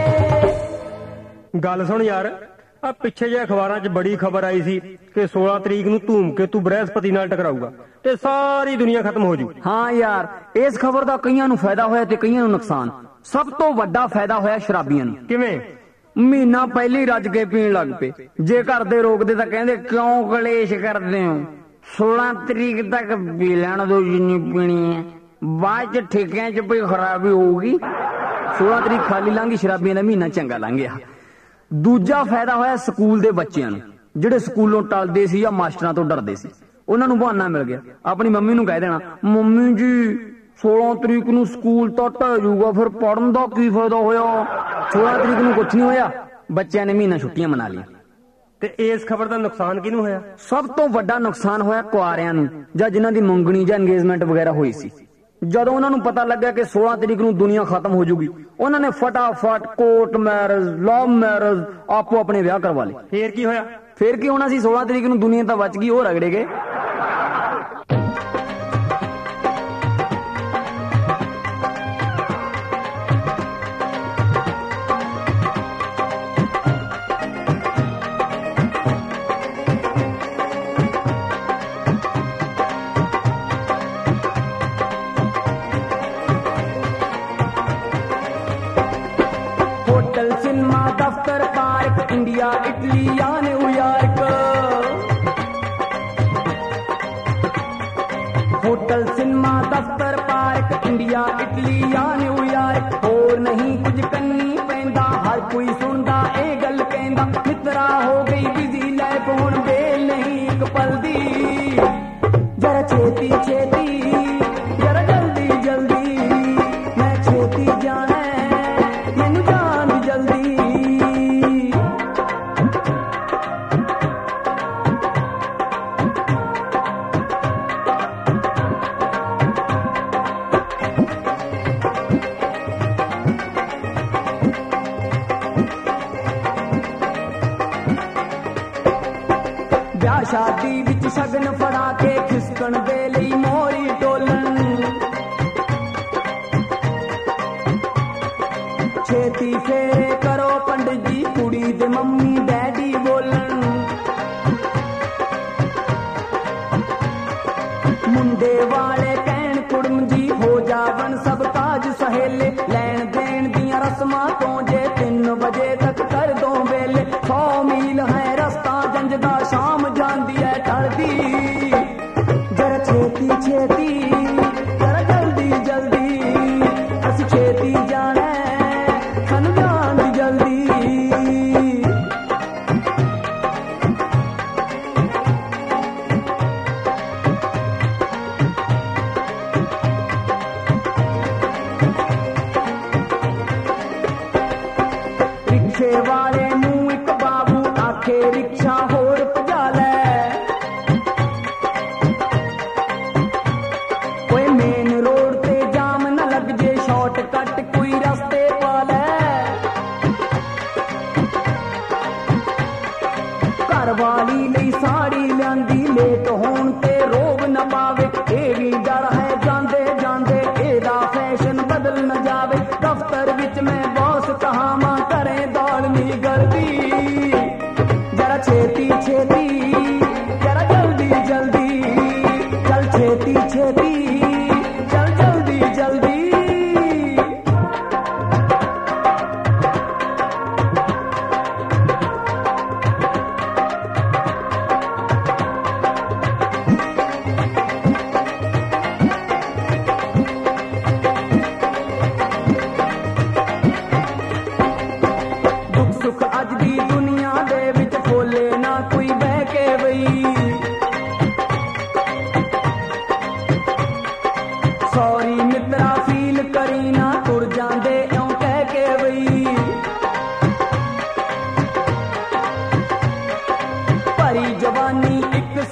ਗੱਲ ਸੁਣ ਯਾਰ, ਆ ਪਿੱਛੇ ਜੇ ਅਖਬਾਰਾਂ 'ਚ ਬੜੀ ਖਬਰ ਆਈ ਸੀ ਕਿ सोलह ਤਰੀਕ ਨੂੰ ਧੂਮਕੇਤੂ ਬ੍ਰਹਿਸਪਤੀ ਨਾਲ ਟਕਰਾਊਗਾ ਤੇ ਸਾਰੀ ਦੁਨੀਆ ਖਤਮ ਹੋ ਜੂ। ਹਾਂ ਯਾਰ, ਇਸ ਖਬਰ ਦਾ ਕਈਆਂ ਨੂੰ ਫਾਇਦਾ ਹੋਇਆ ਤੇ ਕਈਆਂ ਨੂੰ ਨੁਕਸਾਨ। ਸਭ ਤੋਂ ਵੱਡਾ ਫਾਇਦਾ ਹੋਇਆ ਸ਼ਰਾਬੀਆਂ ਨੂੰ। ਕਿਵੇਂ? ਮਹੀਨਾ ਪਹਿਲੇ ਹੀ ਰੱਜ ਕੇ ਪੀਣ ਲੱਗ ਪਏ। ਜੇ ਘਰ ਦੇ ਰੋਕਦੇ ਤਾਂ ਕਹਿੰਦੇ ਕਿਉਂ ਕਲੇਸ਼ ਕਰਦੇ ਹੋ, सोलह ਤਰੀਕ ਤੱਕ ਪੀ ਲੈਣ ਦੋ ਜਿੰਨੀ ਪੀਣੀ ਹੈ, ਬਾਅਦ ਚ ਠੇਕਿਆਂ 'ਚ ਪਈ ਖਰਾਬੀ ਹੋਊਗੀ। सोलह ਤਰੀਕ ਖਾਲੀ ਲੰਘੀ, ਸ਼ਰਾਬੀਆਂ ਦਾ ਮਹੀਨਾ ਚੰਗਾ ਲੰਘ ਗਿਆ। ਦੂਜਾ ਫਾਇਦਾ ਹੋਇਆ ਸਕੂਲ ਦੇ ਬੱਚਿਆਂ ਨੂੰ, ਜਿਹੜੇ ਸਕੂਲੋਂ ਟਲਦੇ ਸੀ ਜਾਂ ਮਾਸਟਰਾਂ ਤੋਂ ਡਰਦੇ ਸੀ। ਉਹਨਾਂ ਨੂੰ ਬਹਾਨਾ ਮਿਲ ਗਿਆ, ਆਪਣੀ ਮੰਮੀ ਨੂੰ ਕਹਿ ਦੇਣਾ, ਮੰਮੀ ਜੀ सोलह ਤਰੀਕ ਨੂੰ ਸਕੂਲ ਤਾਂ ਢਹਿ ਜਾਊਗਾ, ਫਿਰ ਪੜਨ ਦਾ ਕੀ ਫਾਇਦਾ ਹੋਇਆ। सोलह ਤਰੀਕ ਨੂੰ ਕੁਛ ਨਹੀਂ ਹੋਇਆ, ਬੱਚਿਆਂ ਨੇ ਮਹੀਨਾ ਛੁੱਟੀਆਂ ਮਨਾ ਲਈਆਂ। ਤੇ ਇਸ ਖਬਰ ਦਾ ਨੁਕਸਾਨ ਕਿਹਨੂੰ ਹੋਇਆ? ਸਭ ਤੋਂ ਵੱਡਾ ਨੁਕਸਾਨ ਹੋਇਆ ਕੁਆਰਿਆਂ ਨੂੰ, ਜਾਂ ਜਿਨ੍ਹਾਂ ਦੀ ਮੰਗਣੀ ਜਾਂ ਇੰਗੇਜਮੈਂਟ ਵਗੈਰਾ ਹੋਈ ਸੀ। ਜਦੋਂ ਉਹਨਾਂ ਨੂੰ ਪਤਾ ਲੱਗਿਆ ਕਿ सोलह ਤਰੀਕ ਨੂੰ ਦੁਨੀਆ ਖਤਮ ਹੋ ਜੂਗੀ, ਉਹਨਾਂ ਨੇ ਫਟਾਫਟ ਕੋਰਟ ਮੈਰਿਜ, ਲਵ ਮੈਰਿਜ ਆਪੋ ਆਪਣੇ ਵਿਆਹ ਕਰਵਾ ਲਏ। ਫੇਰ ਕੀ ਹੋਇਆ? ਫੇਰ ਕੀ ਹੋਣਾ ਸੀ, सोलह ਤਰੀਕ ਨੂੰ ਦੁਨੀਆ ਤਾਂ ਬਚ ਗਈ, ਉਹ ਰਗੜੇ ਗਏ। होटल सिनेमा दफ्तर पार्क इंडिया इटली या न्यूयॉर्क, होटल सिनेमा दफ्तर पार्क इंडिया इटली या न्यूयॉर्क, और नहीं कुछ करनी पैंदा, हर कोई सुनदा ए गल कहंदा, मित्रा हो गई बिजी लाइफ हुण बेल नहीं एक पल दी, जरा छेती छेती जरा जल्दी जल्दी, मैं छेती जाना मैनू जान जल्दी। ਵਿਆਹ ਸ਼ਾਦੀ ਵਿੱਚ ਸ਼ਗਨ ਫੜਾ ਕੇ ਖਿਸਕਣ ਦੇ ਲਈ ਮੋਰੀ ਟੋਲਣ, ਛੇਤੀ ਫੇਰੇ ਕਰੋ ਪੰਡਿਤ ਜੀ, ਕੁੜੀ ਦੇ ਮੰਮੀ ਡੈਡੀ ਬੋਲਣ, ਮੁੰਡੇ ਵਾਲੇ ਕਹਿਣ ਕੁੜਮ ਜੀ ਹੋ ਜਾਵਣ ਸਭ ਕਾਜ ਸਹੇਲੇ, ਲੈਣ ਦੇਣ ਦੀਆਂ ਰਸਮਾਂ ਤੋਂ ਜੇ ਤਿੰਨ ਵਜੇ ਤੱਕ ਕਰ ਦੋ ਵੇਲੇ, ਸੌ ਮੀਲ ਹੈ ਰਸਤਾ ਜੰਜ ਦਾ ਸ਼ਾਮ ਜਾਂਦੀ ਹੈ ਢਲਦੀ, ਜਰਾ ਛੇਤੀ ਛੇਤੀ ਜਰਾ ਜਲਦੀ ਜਲਦੀ, ਅਸੀਂ ਛੇਤੀ ਜਾਣਾ ਸਾਨੂੰ ਜਾਣ ਦੀ ਜਲਦੀ। ਰਿਕਸ਼ੇ ਵਾਲੇ ਨੂੰ ਇੱਕ ਬਾਬੂ ਆਖੇ ਰਿਕਸ਼ਾ ਹੋਰ ਭਜਾ ਲੈ,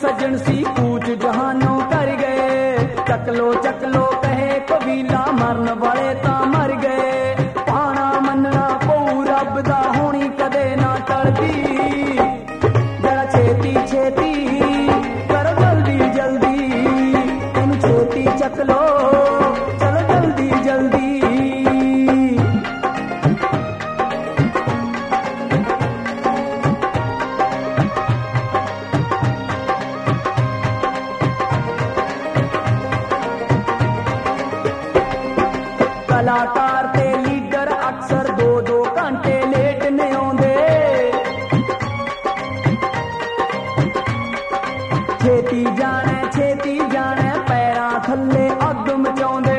सजन सी कूच जहानों कर गए। चक लो चक लो कहे कबीला मरन वाले ता मर गए। पाना मनना पऊ रब दा होनी कदे ना टलदी। जरा छेती छेती करो जल्दी जल्दी तुम छेती चक लो चलो जल्दी जल्दी। कलाकार ते लीडर अक्सर दो दो घंटे लेट ने आउंदे। छेती जाने छेती जाने पैरां थल्ले अग मचाउंदे।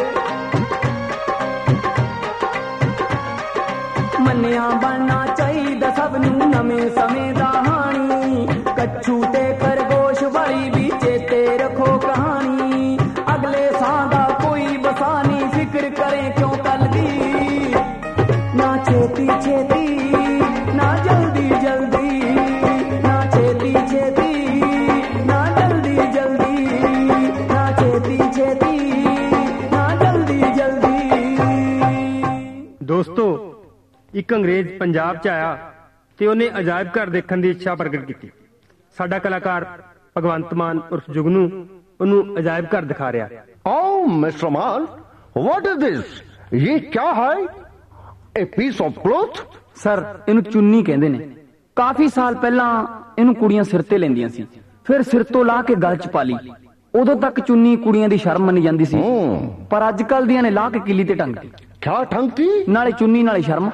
मन्निया बनना चाहिदा सब नूं नवें समय दा हानी। कच्छू ते खरगोश वाली भी चेते रखो कहानी। अगले सां दा कोई बसानी फिक्र करें क्यों कल दी। ना छेती छेती ना जल्दी जल्दी ना छेती छेती ना जल्दी जल्दी ना छेती छेती ना जल्दी जल्दी। ਦੋਸਤੋ ਇੱਕ ਅੰਗਰੇਜ਼ ਪੰਜਾਬ 'ਚ ਆਇਆ ਤੇ ਉਹਨੇ ਅਜਾਇਬ ਘਰ ਦੇਖਣ ਦੀ ਇੱਛਾ ਪ੍ਰਗਟ ਕੀਤੀ। ਸਾਡਾ ਕਲਾਕਾਰ ਭਗਵੰਤ ਮਾਨ ਉਰਫ ਜੁਗਨੂ ਉਹਨੂੰ ਅਜਾਇਬ ਘਰ ਦਿਖਾ ਰਿਹਾ। Oh, Mister Man, what is this? ये क्या है? A piece of cloth? Sir ਇਹਨੂੰ ਚੁੰਨੀ ਕਹਿੰਦੇ ਨੇ। ਕਾਫੀ ਸਾਲ ਪਹਿਲਾਂ ਇਹਨੂੰ ਕੁੜੀਆਂ ਸਿਰ ਤੇ ਲੈਂਦੀਆਂ ਸੀ, ਫਿਰ ਸਿਰ ਤੋਂ ਲਾ ਕੇ ਗਲ 'ਚ ਪਾ ਲਈ। ਉਦੋਂ ਤੱਕ ਚੁੰਨੀ ਕੁੜੀਆਂ ਦੀ ਸ਼ਰਮ ਮੰਨੀ ਜਾਂਦੀ ਸੀ, ਪਰ ਅੱਜ ਕੱਲ ਦੀਆਂ ਨੇ ਲਾ ਕੇ ਕਿੱਲੀ ਤੇ ਟੰਗਦੀ। क्या ठंगती? ਨਾਲੇ ਚੁੰਨੀ ਨਾਲੇ ਸ਼ਰਮ।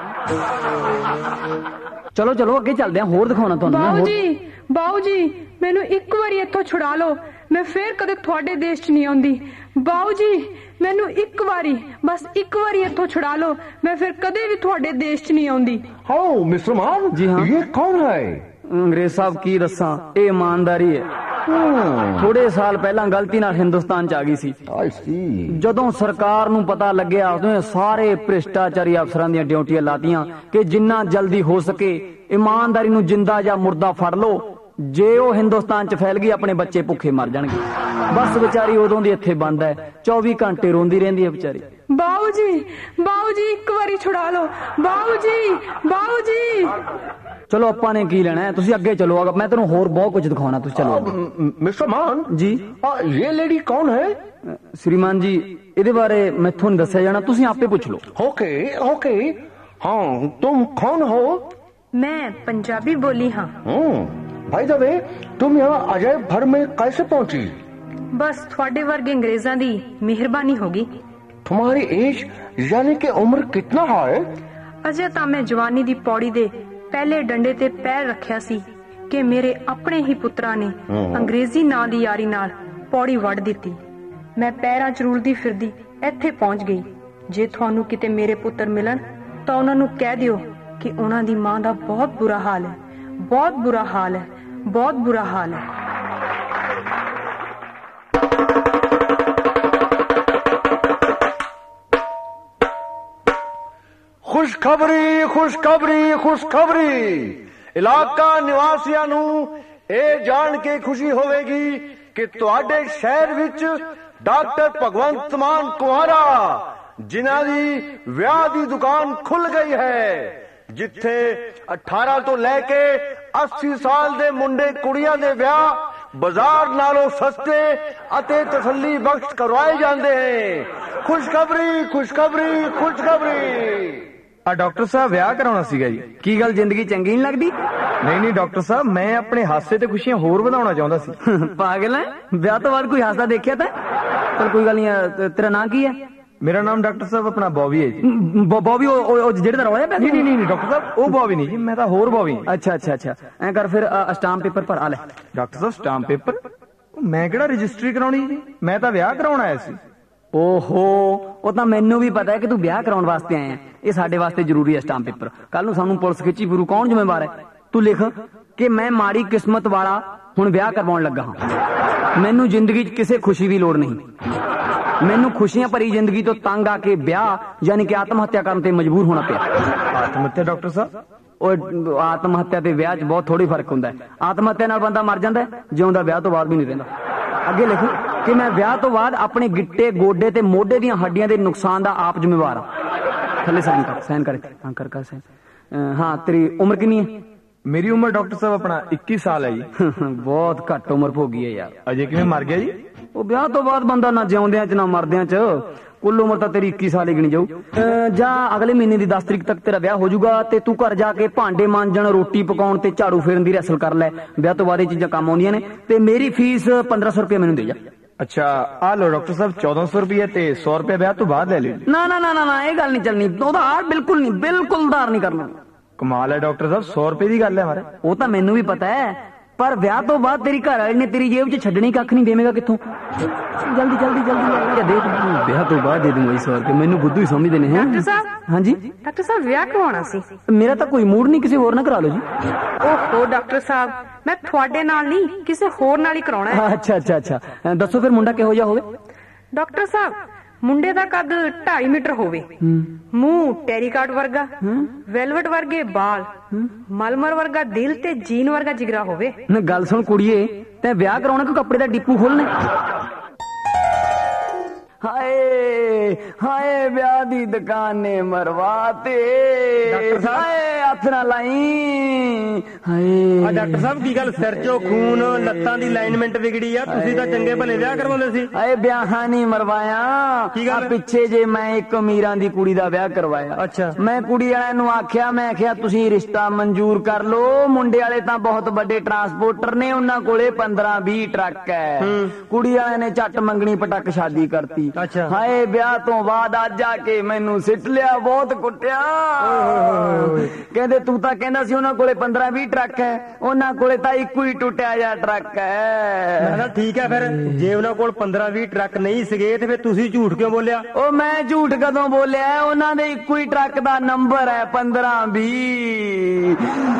ਚਲੋ ਚਲੋ ਅੱਗੇ ਚੱਲਦੇ ਹਾਂ, ਹੋਰ ਦਿਖਾਉਣਾ ਤੁਹਾਨੂੰ ਮੈਂ। ਬਾਊ ਹੋਰ ਜੀ ਬਾਊ ਜੀ ਮੈਨੂੰ ਇੱਕ ਵਾਰੀ ਇੱਥੋਂ ਛੁਡਾ ਲਓ, ਮੈਂ ਫੇਰ ਕਦੇ ਤੁਹਾਡੇ ਦੇਸ਼ 'ਚ ਨਹੀਂ ਆਉਂਦੀ। ਬਾਊ ਜੀ ਮੈਨੂੰ ਇੱਕ ਵਾਰੀ ਬਸ ਇੱਕ ਵਾਰੀ ਇੱਥੋਂ ਛੁਡਾ ਲਓ, ਮੈਂ ਫਿਰ ਕਦੇ ਵੀ ਤੁਹਾਡੇ ਦੇਸ਼ 'ਚ ਨਹੀਂ ਆਉਂਦੀ। Oh, Mister Man, जी हाँ। ये कौन है? ਅੰਗਰੇਜ਼ ਸਾਹਿਬ ਕੀ ਦੱਸਾਂ, ਇਹ ਇਮਾਨਦਾਰੀ ਹੈ। Hmm, ਥੋੜੇ ਸਾਲ ਪਹਿਲਾਂ ਗਲਤੀ ਨਾਲ ਹਿੰਦੁਸਤਾਨ 'ਚ ਆ ਗਈ ਸੀ। I see. ਜਦੋਂ ਸਰਕਾਰ ਨੂੰ ਪਤਾ ਲੱਗਿਆ ਉਹਨੇ ਸਾਰੇ ਭ੍ਰਿਸ਼ਟਾਚਾਰੀ ਅਫਸਰਾਂ ਦੀਆਂ ਡਿਊਟੀਆਂ ਲਾਤੀਆਂ ਕਿ ਜਿੰਨਾ ਜਲਦੀ ਹੋ ਸਕੇ ਇਮਾਨਦਾਰੀ ਨੂੰ ਜਿੰਦਾ ਜਾਂ ਮੁਰਦਾ ਫੜ ਲਓ। ਜੇ ਉਹ ਹਿੰਦੁਸਤਾਨ 'ਚ ਫੈਲ ਗਈ ਆਪਣੇ ਬੱਚੇ ਭੁੱਖੇ ਮਰ ਜਾਣਗੇ। ਬਸ ਵਿਚਾਰੀ ਉਦੋਂ ਦੀ ਇੱਥੇ ਬੰਦ ਹੈ, ਚੌਵੀ ਘੰਟੇ ਰੋਂਦੀ ਰਹਿੰਦੀ ਹੈ ਵਿਚਾਰੀ। ਬਾਊ ਜੀ ਬਾਊ ਜੀ ਇੱਕ ਵਾਰੀ ਛੁਡਾ ਲਓ। ਬਾਊ ਜੀ ਬਾਊ ਜੀ ਚਲੋ ਆਪਾਂ ਨੇ ਕੀ ਲੈਣਾ ਹੈ, ਤੁਸੀਂ ਅੱਗੇ ਚਲੋ, ਮੈਂ ਤੈਨੂੰ ਹੋਰ ਬਹੁਤ ਕੁਝ ਦਿਖਾਉਣਾ, ਤੁਸੀਂ ਚਲੋ ਅੱਗੇ। मिस्टर मान ਜੀ ah, ये लेडी कौन है? श्रीमान जी ਇਹਦੇ ਬਾਰੇ ਮੈਥੋਂ ਨਹੀਂ ਦੱਸਿਆ ਜਾਣਾ, ਤੁਸੀਂ ਆਪੇ ਪੁੱਛ ਲਓ। ओके ओके हाँ तुम कौन हो? ਮੈਂ ਪੰਜਾਬੀ ਬੋਲੀ ਹਾਂ। हम्म भाई दबे तुम यहाँ अजय भर में कैसे पहुँची? ਬਸ ਤੁਹਾਡੇ ਵਰਗੇ ਅੰਗਰੇਜ਼ਾਂ ਦੀ ਮਿਹਰਬਾਨੀ ਹੋਗੀ। तुम्हारी एज यानी कि उम्र कितना है? ਅਜੇ ਤਾਂ ਮੈਂ ਜਵਾਨੀ ਦੀ ਪੌੜੀ ਦੇ ਪਹਿਲੇ ਡੰਡੇ ਤੇ ਪੈਰ ਰੱਖਿਆ ਸੀ ਕਿ ਮੇਰੇ ਆਪਣੇ ਹੀ ਪੁੱਤਰਾਂ ਨੇ ਅੰਗਰੇਜ਼ੀ ਨਾਂ ਦੀ ਯਾਰੀ ਨਾਲ ਪੌੜੀ ਵੱਢ ਦਿੱਤੀ। ਮੈਂ ਪੈਰਾਂ 'ਚ ਰੁਲਦੀ ਫਿਰਦੀ ਇੱਥੇ ਪਹੁੰਚ ਗਈ। ਜੇ ਤੁਹਾਨੂੰ ਕਿਤੇ ਮੇਰੇ ਪੁੱਤਰ ਮਿਲਣ ਤਾਂ ਉਹਨਾਂ ਨੂੰ ਕਹਿ ਦਿਓ ਕਿ ਉਹਨਾਂ ਦੀ ਮਾਂ ਦਾ ਬਹੁਤ ਬੁਰਾ ਹਾਲ ਹੈ, ਬਹੁਤ ਬੁਰਾ ਹਾਲ ਹੈ, ਬਹੁਤ ਬੁਰਾ ਹਾਲ ਹੈ। खुशखबरी खुशखबरी खुशखबरी इलाका निवासियों ਨੂੰ ਇਹ ਜਾਣ ਕੇ ਖੁਸ਼ੀ ਹੋਵੇਗੀ ਕਿ ਤੁਹਾਡੇ ਸ਼ਹਿਰ ਵਿੱਚ ਡਾਕਟਰ ਭਗਵੰਤ ਮਾਨ ਕੁਹਾਰਾ ਜਿਨ੍ਹਾਂ ਦੀ ਵਿਆਹ ਦੀ ਦੁਕਾਨ ਖੁੱਲ ਗਈ ਹੈ, ਜਿੱਥੇ ਅਠਾਰਾਂ ਤੋਂ ਲੈ ਕੇ अस्सी ਸਾਲ ਦੇ ਮੁੰਡੇ ਕੁੜੀਆਂ ਦੇ ਵਿਆਹ ਬਾਜ਼ਾਰ ਨਾਲੋਂ ਸਸਤੇ ਅਤੇ ਤਸੱਲੀ ਬਖਸ਼ ਕਰਵਾਏ ਜਾਂਦੇ ਹਨ। ਖੁਸ਼ਖਬਰੀ ਖੁਸ਼ਖਬਰੀ ਖੁਸ਼ਖਬਰੀ। ਆ ਡਾਕਟਰ ਸਾਹਿਬ ਵਿਆਹ ਕਰਾਉਣਾ ਸੀਗਾ ਜੀ। ਕੀ ਗੱਲ ਜ਼ਿੰਦਗੀ ਚੰਗੀ ਨਹੀਂ ਲੱਗਦੀ? ਨਹੀਂ ਨਹੀਂ ਡਾਕਟਰ ਸਾਹਿਬ, ਮੈਂ ਆਪਣੇ ਹਾਸੇ ਤੇ ਖੁਸ਼ੀਆਂ ਹੋਰ ਵਧਾਉਣਾ ਚਾਹੁੰਦਾ ਸੀ। ਪਾਗਲ ਹੈ, ਵਿਆਹ ਤੋਂ ਬਾਅਦ ਕੋਈ ਹਾਸਾ ਦੇਖਿਆ ਤਾਂ? ਚਲ ਕੋਈ ਗੱਲ ਨਹੀਂ, ਤੇਰਾ ਨਾਂ ਕੀ ਹੈ? ਮੇਰਾ ਨਾਮ ਡਾਕਟਰ ਸਾਹਿਬ ਆਪਣਾ ਬੌਬੀ ਹੈ ਜੀ। ਬੌਬੀ ਉਹ ਜਿਹੜੇ ਦਾ ਰੌਲਾ ਪਿਆ? ਨਹੀਂ ਨਹੀਂ ਨਹੀਂ ਡਾਕਟਰ ਸਾਹਿਬ, ਉਹ ਬੌਬੀ ਨਹੀਂ ਜੀ, ਮੈਂ ਤਾਂ ਹੋਰ ਬੌਬੀ। ਅੱਛਾ ਅੱਛਾ ਅੱਛਾ, ਐ ਕਰ ਫਿਰ ਸਟਾਂਪ ਪੇਪਰ ਭਰ ਆ ਲੈ। ਡਾਕਟਰ ਸਾਹਿਬ ਸਟਾਂਪ ਪੇਪਰ? ਮੈਂ ਕਿਹੜਾ ਰਜਿਸਟਰੀ ਕਰਾਉਣੀ ਜੀ, ਮੈਂ ਤਾਂ ਵਿਆਹ ਕਰਾਉਣ ਆਇਆ ਸੀ। ਓਹੋ, ਉਹ ਤਾਂ ਮੈਨੂੰ ਵੀ ਪਤਾ ਹੈ ਕਿ ਤੂੰ ਵਿਆਹ ਕਰਾਉਣ ਵਾਸਤੇ ਆਇਆ। ਇਹ ਸਾਡੇ ਵਾਸਤੇ ਜ਼ਰੂਰੀ ਹੈ ਸਟਾਂਪ ਪੇਪਰ। ਕੱਲ ਨੂੰ ਸਾਨੂੰ ਪੁਲਿਸ ਖਿੱਚੀ ਫਿਰੂ, ਕੌਣ ਜ਼ਿੰਮੇਵਾਰ ਹੈ? ਤੂੰ ਲਿਖ ਕਿ ਮੈਂ ਮਾੜੀ ਕਿਸਮਤ ਵਾਲਾ ਹੁਣ ਵਿਆਹ ਕਰਵਾਉਣ ਲੱਗਾ ਹਾਂ। ਮੈਨੂੰ ਜ਼ਿੰਦਗੀ 'ਚ ਕਿਸੇ ਖੁਸ਼ੀ ਦੀ ਲੋੜ ਨਹੀਂ। ਮੈਨੂੰ ਖੁਸ਼ੀਆਂ ਭਰੀ ਜ਼ਿੰਦਗੀ ਤੋਂ ਤੰਗ ਆ ਕੇ ਵਿਆਹ ਯਾਨੀ ਕਿ ਆਤਮ ਹੱਤਿਆ ਕਰਨ ਤੇ ਮਜਬੂਰ ਹੋਣਾ ਪਿਆ। ਆਤਮ ਹੱਤਿਆ ਡਾਕਟਰ ਸਾਹਿਬ? ਉਹ ਆਤਮ ਹੱਤਿਆ ਤੇ ਵਿਆਹ 'ਚ ਬਹੁਤ ਥੋੜੀ ਫਰਕ ਹੁੰਦਾ ਹੈ। ਆਤਮ ਹੱਤਿਆ ਨਾਲ ਬੰਦਾ ਮਰ ਜਾਂਦਾ, ਜਿਉਂਦਾ ਵਿਆਹ ਤੋਂ ਬਾਅਦ ਵੀ ਨਹੀਂ ਰਹਿੰਦਾ। ਅੱਗੇ ਲਿਖੋ ਕਿ ਮੈਂ ਵਿਆਹ ਤੋਂ ਬਾਅਦ ਆਪਣੇ ਗਿੱਟੇ, ਗੋਡੇ ਤੇ ਮੋਢੇ ਦੀਆਂ ਹੱਡੀਆਂ ਦੇ ਨੁਕਸਾਨ ਦਾ ਆਪ ਜ਼ਿੰਮੇਵਾਰ ਹਾਂ। ਥੱਲੇ ਸਾਈਨ ਕਰ, ਸਾਈਨ ਕਰ ਇੱਥੇ। ਹਾਂ ਕਰ ਕਰ ਸਾਈਨ। ਹਾਂ ਤੇਰੀ ਉਮਰ ਕਿੰਨੀ ਹੈ? ਮੇਰੀ ਉਮਰ ਡਾਕਟਰ ਸਾਹਿਬ ਆਪਣਾ ਇੱਕੀ ਸਾਲ ਹੈ ਜੀ। ਬਹੁਤ ਘੱਟ ਉਮਰ ਹੋ ਗਈ ਹੈ ਯਾਰ। ਅਜੇ ਕਿਵੇਂ ਮਰ ਗਿਆ ਜੀ? ਉਹ ਵਿਆਹ ਤੋਂ ਬਾਅਦ ਬੰਦਾ ਨਾ ਜਿਉਂਦਿਆਂ ਚ ਨਾ ਮਰਦਿਆਂ ਚ, ਕੁੱਲ ਉਮਰ ਤਾਂ ਤੇਰੀ ਇੱਕੀ ਸਾਲ ਹੀ ਗਿਣੀ ਜਾਊ। ਜਾਂ ਅਗਲੇ ਮਹੀਨੇ ਦੀ ਦਸ ਤਰੀਕ ਤੱਕ ਤੇਰਾ ਵਿਆਹ ਹੋ ਜਾਊਗਾ ਤੇ ਤੂੰ ਘਰ ਜਾ ਕੇ ਭਾਂਡੇ ਮਾਂਜਣ, ਰੋਟੀ ਪਕਾਉਣ ਤੇ ਝਾੜੂ ਫੇਰਨ ਦੀ ਰੈਸਲ ਕਰ ਲੈ। ਵਿਆਹ ਤੋਂ ਬਾਅਦ ਇਹ ਚੀਜ਼ਾਂ ਕੰਮ ਆਉਂਦੀਆਂ ਨੇ। ਤੇ ਮੇਰੀ ਫੀਸ ਪੰਦਰਾਂ ਸੌ ਰੁਪਇਆ ਮੈਨੂੰ ਦੇ ਜਾ। ਅੱਛਾ ਆ ਲੋ ਡਾਕਟਰ ਸਾਹਿਬ ਚੌਦਾਂ ਸੌ ਰੁਪਇਆ ਤੇ ਸੌ ਰੁਪਇਆ ਵਿਆਹ ਤੋਂ ਬਾਅਦ ਲੈ ਲਿਓ। ਨਾ ਨਾ ਨਾ ਨਾ ਇਹ ਗੱਲ ਨਹੀਂ ਚੱਲਣੀ। ਉਧਾਰ ਬਿਲਕੁਲ ਨਹੀਂ, ਬਿਲਕੁਲ ਉਧਾਰ ਨਹੀਂ ਕਰਨਾ। ਕਮਾਲ ਹੈ ਡਾਕਟਰ ਸਾਹਿਬ, ਸੌ ਰੁਪਏ ਦੀ ਗੱਲ ਹੈ ਮਾਰੇ। ਉਹ ਤਾਂ ਮੈਨੂੰ ਵੀ ਪਤਾ ਹੈ, ਪਰ ਵਿਆਹ ਤੋਂ ਬਾਅਦ ਤੇਰੀ ਘਰ ਵਾਲੀ ਨੇ ਤੇਰੀ ਜੇਬ 'ਚ ਛੱਡਣੀ ਕੱਖ ਨਹੀਂ, ਦੇਵੇਂਗਾ ਕਿੱਥੋਂ? ਜਲਦੀ ਜਲਦੀ ਜਲਦੀ ਲੈ ਦੇਖ, ਵਿਆਹ ਤੋਂ ਬਾਅਦ ਦੇ ਦੂੰਗਾ ਸੌ ਰੁਪਏ। ਮੈਨੂੰ ਬੁੱਧੂ ਹੀ ਸਮਝਦੇ ਨੇ। ਡਾਕਟਰ ਸਾਹਿਬ। ਹਾਂਜੀ ਡਾਕਟਰ ਸਾਹਿਬ ਵਿਆਹ ਕਰਵਾਉਣਾ ਸੀ। ਮੇਰਾ ਤਾਂ ਕੋਈ ਮੂਡ ਨਹੀਂ, ਕਿਸੇ ਹੋਰ ਨਾਲ ਕਰਾ ਲਓ ਜੀ। ਓਹੋ ਡਾਕਟਰ ਸਾਹਿਬ, ਮੈਂ ਤੁਹਾਡੇ ਨਾਲ ਨਹੀਂ ਕਿਸੇ ਹੋਰ ਨਾਲ ਹੀ ਕਰਾਉਣਾ ਹੈ। ਅੱਛਾ ਅੱਛਾ ਅੱਛਾ, ਦੱਸੋ ਫਿਰ ਮੁੰਡਾ ਕਿਹੋ ਜਿਹਾ ਹੋਵੇ? ਡਾਕਟਰ ਸਾਹਿਬ ਮੁੰਡੇ ਦਾ ਕੱਦ ਢਾਈ ਮੀਟਰ ਹੋਵੇ, ਮੂੰਹ ਟੈਰੀਕਾਟ ਵਰਗਾ, ਵੈਲਵਟ ਵਰਗੇ ਬਾਲ, ਮਲਮਰ ਵਰਗਾ ਦਿਲ ਤੇ ਜੀਨ ਵਰਗਾ ਜਿਗਰਾ ਹੋਵੇ। ਨਾ ਗੱਲ ਸੁਣ ਕੁੜੀਏ, ਤੇ ਵਿਆਹ ਕਰਾਉਣਾ ਕਿ ਕੱਪੜੇ ਦਾ ਡਿਪੂ ਖੋਲਣਾ? ਹਾਏ ਹਾਏ ਵਿਆਹ ਦੀ ਦੁਕਾਨ ਨੇ ਮਰਵਾਤੇ। ਡਾਕਟਰ ਸਾਹਿਬ ਹਾਏ ਹੱਥ ਨਾ ਲਾਈ। ਹਾਏ ਆ ਡਾਕਟਰ ਸਾਹਿਬ ਕੀ ਗੱਲ, ਸਿਰ 'ਚੋਂ ਖੂਨ, ਲੱਤਾਂ ਦੀ ਅਲਾਈਨਮੈਂਟ ਵਿਗੜੀ ਆ। ਤੁਸੀਂ ਤਾਂ ਚੰਗੇ ਭਲੇ ਵਿਆਹ ਕਰਵਾਉਂਦੇ ਸੀ। ਹਾਏ ਵਿਆਹਾਂ ਨਹੀਂ ਮਰਵਾਇਆ। ਕੀ ਗੱਲ? ਪਿੱਛੇ ਜੇ ਮੈਂ ਇੱਕ ਅਮੀਰਾਂ ਦੀ ਕੁੜੀ ਦਾ ਵਿਆਹ ਕਰਵਾਇਆ। ਅੱਛਾ। ਮੈਂ ਕੁੜੀ ਵਾਲਿਆਂ ਨੂੰ ਆਖਿਆ, ਮੈਂ ਆਖਿਆ ਤੁਸੀਂ ਰਿਸ਼ਤਾ ਮਨਜ਼ੂਰ ਕਰ ਲਓ। ਮੁੰਡੇ ਵਾਲੇ ਤਾਂ ਬਹੁਤ ਵੱਡੇ ਟਰਾਂਸਪੋਰਟਰ ਨੇ, ਉਹਨਾਂ ਕੋਲੇ ਪੰਦਰਾਂ ਵੀਹ ਟਰੱਕ ਹੈ। ਕੁੜੀ ਵਾਲਿਆਂ ਨੇ ਝੱਟ ਮੰਗਣੀ ਪਟਕ ਸ਼ਾਦੀ ਕਰਤੀ। ਅੱਛਾ। ਹਾਏ ਵਿਆਹ ਤੋਂ ਬਾਅਦ ਅੱਜ ਆ ਕੇ ਮੈਨੂੰ ਸਿੱਟ ਲਿਆ, ਬਹੁਤ ਕੁੱਟਿਆ। ਕਹਿੰਦੇ ਤੂੰ ਤਾਂ ਕਹਿੰਦਾ ਸੀ ਉਹਨਾਂ ਕੋਲੇ ਪੰਦਰਾਂ ਵੀਹ ਟਰੱਕ ਹੈ, ਉਹਨਾਂ ਕੋਲੇ ਤਾਂ ਇੱਕੋ ਹੀ ਟੁੱਟਿਆ ਜਾ ਟਰੱਕ ਹੈ। ਮੈਂ ਕਿਹਾ ਠੀਕ ਹੈ, ਫਿਰ ਜੇ ਉਹਨਾਂ ਕੋਲ ਪੰਦਰਾਂ ਵੀਹ ਟਰੱਕ ਨਹੀਂ ਸੀਗੇ ਤੇ ਫਿਰ ਤੁਸੀਂ ਝੂਠ ਕਿਉਂ ਬੋਲਿਆ? ਉਹ ਮੈਂ ਝੂਠ ਕਦੋਂ ਬੋਲਿਆ? ਉਹਨਾਂ ਦੇ ਇੱਕੋ ਹੀ ਟਰੱਕ ਦਾ ਨੰਬਰ ਹੈ ਪੰਦਰਾਂ ਵੀਹ।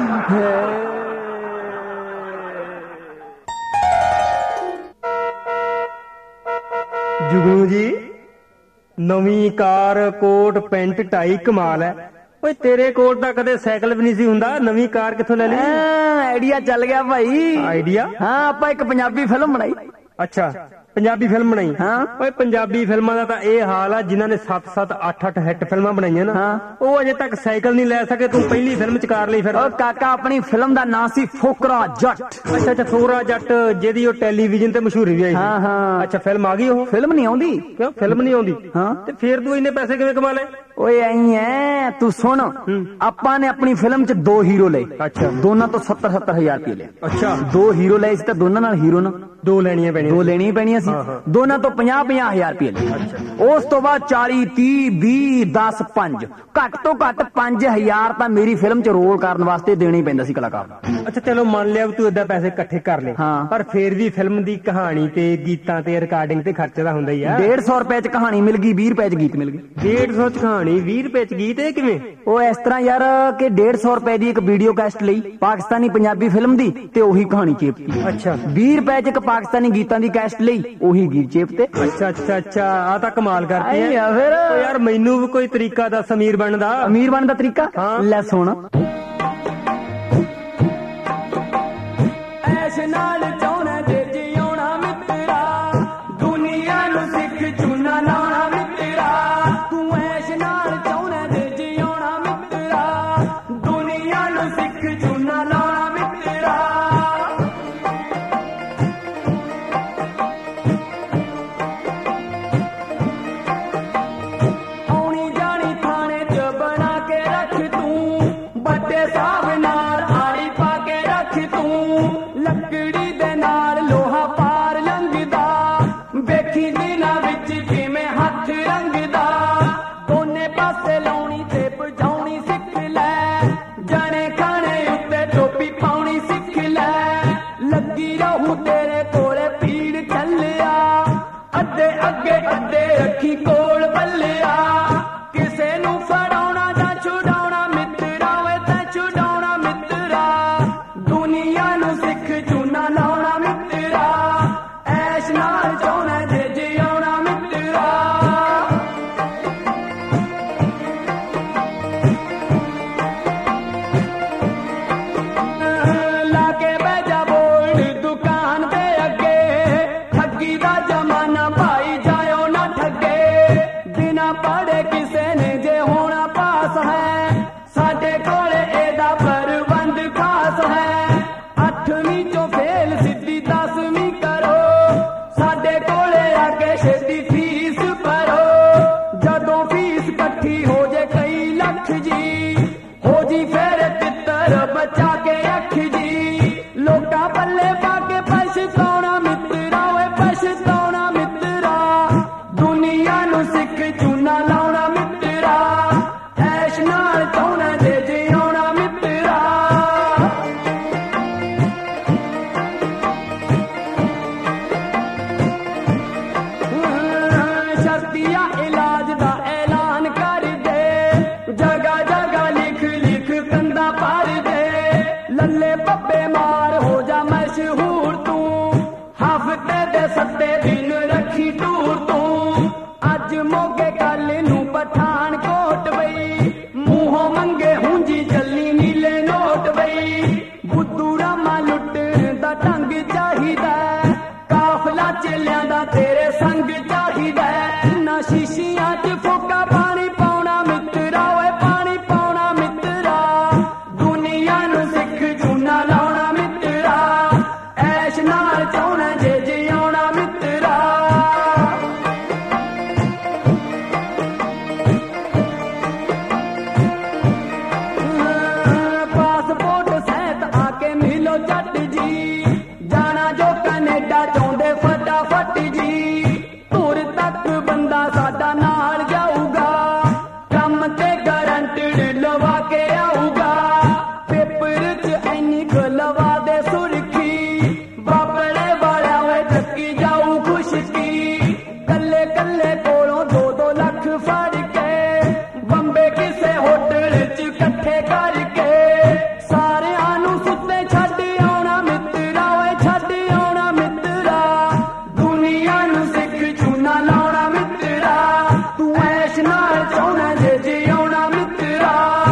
ਜੁਗਨੂ ਜੀ, ਨਵੀਂ ਕਾਰ, ਕੋਟ, ਪੈਂਟ, ਟਾਈ, ਕਮਾਲ ਹੈ। ਓਏ ਤੇਰੇ ਕੋਲ ਤਾਂ ਕਦੇ ਸਾਈਕਲ ਵੀ ਨਹੀਂ ਸੀ ਹੁੰਦਾ, ਨਵੀਂ ਕਾਰ ਕਿੱਥੋਂ ਲੈ ਲਈ? ਆਈਡੀਆ ਚੱਲ ਗਿਆ ਭਾਈ। ਆਈਡੀਆ? ਹਾਂ, ਆਪਾਂ ਇੱਕ ਪੰਜਾਬੀ ਫਿਲਮ ਬਣਾਈ। ਅੱਛਾ, ਪੰਜਾਬੀ ਫਿਲਮ ਬਣਾਈ? ਹਾਂ। ਓਏ ਪੰਜਾਬੀ ਫਿਲਮਾਂ ਦਾ ਤਾਂ ਇਹ ਹਾਲ ਆ, ਜਿਨ੍ਹਾਂ ਨੇ ਸੱਤ ਸੱਤ ਅੱਠ ਅੱਠ ਹਿੱਟ ਫਿਲਮਾਂ ਬਣਾਈਆਂ ਨਾ, ਉਹ ਅਜੇ ਤੱਕ ਸਾਈਕਲ ਨਹੀਂ ਲੈ ਸਕੇ। ਤੂੰ ਪਹਿਲੀ ਫਿਲਮ ਚ ਕਾਰ ਲਈ ਫਿਰ? ਓ ਕਾਕਾ, ਆਪਣੀ ਫਿਲਮ ਦਾ ਨਾਂ ਸੀ ਫੋਕਰਾ ਜੱਟ। ਅੱਛਾ ਅੱਛਾ, ਫੋਕਰਾ ਜੱਟ, ਜਿਹਦੀ ਉਹ ਟੈਲੀਵਿਜ਼ਨ ਤੇ ਮਸ਼ਹੂਰੀ ਵੀ ਆਈ। ਹਾਂ ਹਾਂ। ਅੱਛਾ, ਫਿਲਮ ਆ ਗਈ? ਉਹ ਫਿਲਮ ਨਹੀਂ ਆਉਂਦੀ। ਕਿਉਂ ਫਿਲਮ ਨਹੀਂ ਆਉਂਦੀ? ਹਾਂ। ਤੇ ਫਿਰ ਤੂੰ ਇੰਨੇ ਪੈਸੇ ਕਿਵੇਂ ਕਮਾ ਲਏ? ਓਏ ਐਂ ਐ, ਤੂੰ ਸੁਣ, ਆਪਾਂ ਨੇ ਆਪਣੀ ਫਿਲਮ ਚ ਦੋ ਹੀਰੋ ਲਏ। ਅੱਛਾ। ਦੋਨਾਂ ਤੋਂ ਸੱਤਰ ਸੱਤਰ ਹਜ਼ਾਰ ਰੁਪਏ ਲਏ। ਅੱਛਾ। ਦੋ ਹੀਰੋ ਲਏ ਸੀ ਤਾਂ ਦੋਨਾਂ ਨਾਲ ਹੀਰੋ ਨਾ ਦੋ ਲੈਣੀਆਂ ਪੈਣੀਆਂ। ਦੋ ਲੈਣੀਆਂ ਪੈਣੀਆਂ ਸੀ। ਦੋਨਾਂ ਤੋਂ ਪੰਜਾਹ ਪੰਜਾਹ ਹਜ਼ਾਰ ਰੁਪਏ ਲਏ। ਉਸ ਤੋਂ ਬਾਅਦ ਚਾਲੀ ਤੀਹ ਵੀਹ ਦਸ ਪੰਜ, ਘੱਟ ਤੋਂ ਘੱਟ ਪੰਜ ਹਜ਼ਾਰ ਤਾਂ ਮੇਰੀ ਫਿਲਮ ਚ ਰੋਲ ਕਰਨ ਵਾਸਤੇ ਦੇਣਾ ਹੀ ਪੈਂਦਾ ਸੀ ਕਲਾਕਾਰ ਨੂੰ। ਅੱਛਾ ਚਲੋ ਮੰਨ ਲਿਆ ਤੂੰ ਏਦਾਂ ਪੈਸੇ ਇਕੱਠੇ ਕਰ ਲਏ, ਪਰ ਫੇਰ ਵੀ ਫਿਲਮ ਦੀ ਕਹਾਣੀ ਤੇ ਗੀਤਾਂ ਤੇ ਰਿਕਾਰਡਿੰਗ ਤੇ ਖਰਚਾ ਤਾਂ ਹੁੰਦਾ ਹੀ ਆ। ਡੇਢ ਸੌ ਰੁਪਏ ਚ ਕਹਾਣੀ ਮਿਲ ਗਈ, ਵੀਹ ਰੁਪਏ ਚ ਗੀਤ ਮਿਲ ਗਏ। ਡੇਢ ਸੌ ਚ ਕਹਾਣੀ, ਵੀਹ ਰੁਪਏ ਚ ਗੀਤ, ਇਹ ਕਿਵੇਂ? ਉਹ ਇਸ ਤਰ੍ਹਾਂ ਯਾਰ ਕਿ ਡੇਢ ਸੌ ਰੁਪਏ ਦੀ ਇੱਕ ਵੀਡੀਓ ਕੈਸਟ ਲਈ ਪਾਕਿਸਤਾਨੀ ਪੰਜਾਬੀ ਫਿਲਮ ਦੀ ਤੇ ਉਹੀ ਕਹਾਣੀ ਚੇਪਤੀ। ਅੱਛਾ। ਵੀਹ ਰੁਪਏ ਚ ਇੱਕ ਪਾਕਿਸਤਾਨੀ ਗੀਤਾਂ ਦੀ ਕੈਸਟ ਲਈ ਉਹੀ ਗੀਤ ਚੇਪਤੇ। ਅੱਛਾ ਅੱਛਾ ਅੱਛਾ, ਆ ਤਾਂ ਕਮਾਲ ਕਰਤੀ ਹੈ ਫਿਰ। ਯਾਰ ਮੈਨੂੰ ਵੀ ਕੋਈ ਤਰੀਕਾ ਦੱਸ ਅਮੀਰ ਬਣਨ ਦਾ। ਅਮੀਰ ਬਣਨ ਦਾ ਤਰੀਕਾ? ਲੈ ਸੁਣ। ਐਸ਼ ਨਾਲ ਚਾਉਣਾ ਜੇ ਜਿਉਣਾ ਮਿੱਤਰਾ, ਦੁਨੀਆ ਨੂੰ ਸਿੱਖ ਚੂਨਾ ਲਾਉਣਾ ਮਿੱਤਰਾ। ਤੂੰ ਐਸ਼ ਨਾਲ ਚਾਉਣਾ ਜੇ ਜਿਉਣਾ ਮਿੱਤਰਾ, ਦੁਨੀਆ ਨੂੰ ਸਿੱਖ ਚੂਨਾ ਲਾਉਣਾ ਮਿੱਤਰਾ। ਆਉਣੀ ਜਾਣੀ ਥਾਣੇ ਚ ਬਣਾ ਕੇ ਰੱਖ ਤੂੰ, ਵੱਡੇ ਸਾਹਿਬ ਨਾਲ ਆੜੀ ਪਾ ਕੇ ਰੱਖ ਤੂੰ। ਲੱਕੜੀ ਦੇ ਨਾਲ ਲੋਹਾ ਪਾਰ ਲੰਘਦਾ, ਵੇਖੀ ਦਿਨਾਂ ਵਿੱਚ ਕਿਵੇਂ ਹੱਥ ਰੰਗਦਾ। ਦੋਨੇ ਪਾਸੇ ਲਾਉਣੀ ਤੇ ਭਜਾਉਣੀ ਸਿੱਖ ਲੈ, ਜਾਣੇ ਖਾਣੇ ਉੱਤੇ ਟੋਪੀ ਪਾਉਣੀ ਸਿੱਖ ਲੈ। ਲੱਗੀ ਰਹੂ ਤੇਰੇ ਕੋਲੇ ਪੀੜ ਚੱਲਿਆ, ਅੱਧੇ ਅੱਗੇ ਅੱਧੇ ਰੱਖੀ ਕੋਲ ਬੱਲਿਆ। ਕਿਸੇ ਨੂੰ ਫੜਾਉਣਾ ਜਾਂ ਛੁਡਾਉਣਾ ਮਿੱਤਰਾ, ਵੇ ਤਾਂ ਛੁਡਾਉਣਾ ਮਿੱਤਰਾ। ਦੁਨੀਆ ਨੂੰ ਸਿੱਖ ਚੂਨਾ ਲਾਉਣਾ ਮਿੱਤਰਾ, ਐਸ਼ ਨਾਲ ਚਾਉਣਾ ਜੇ ਜਿਉਣਾ ਮਿੱਤਰਾ। तेरे संग चाहिदा ना शीशियां च फुका पानी पाउना मित्रा वे पानी पाउना मित्रा दुनिया नू सिख जूना लाउना मित्रा ऐश नाल चाहना जे जियाउना मित्रा पासपोर्ट सहित आके मिलो जट जी जाना जो कनेडा चाਹੁੰਦੇ फटाफट जी तुर तक बंदा साडा नाल जाऊगा कम ते गारंटेड लवा के आऊगा पेपर च इन्नी क लवा दे सुर्खी बाबड़े वाला वे चक्की जाऊ खुशकी कल्ले कल्ले कोलों दो दो लख फड़ के बंबे किसे होटल च कट्ठे करके सारियां नू सुत्ते छड्ड आउना मित्रा वे छड्ड आउना मित्रा दुनिया नू सिख चूना लाउना मित्रा तू ऐश नाल चाहना जे जियाउना मित्रा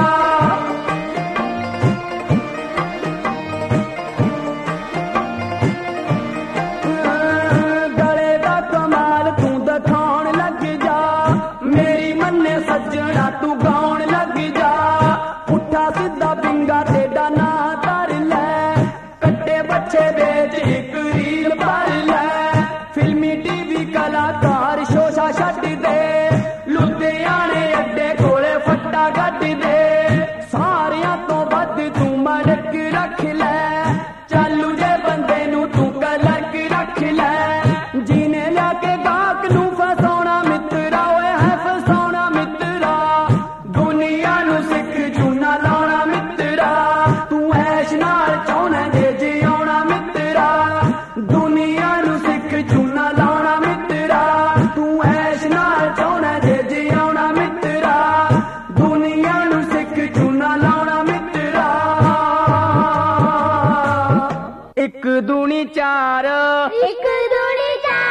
गले दा कमाल तू दिखाउण लग जा मेरी मन्ने सज्जणा तू गाउण लग जा पुट्ठा सिद्धा बिंगा तेरा ना कर ले कट्टे बच्चे बेच एक रील भर ले फिल्मी टीवी कलाकार शोशा छड्ड दे लुधियाने अड्डे कोले फट्टा गड्ड दे सारियां तो वध तू मड़क रख ले चालू जे बंदे नू तू कलक रख ले जीने लाके गाहक नू फसाउना मित्रा ओए है फसाउना मित्रा दुनिया नू सिख चूना लाउना मित्रा तू ऐश नाल चाहना जे जियाउना मित्रा दुनिया नू सिख चूना लाउना मित्रा तू ऐश नाल चाहना जे जियाउना मित्रा दुनिया नू सिख चूना लाउना मित्रा एक दूनी चार एक दूनी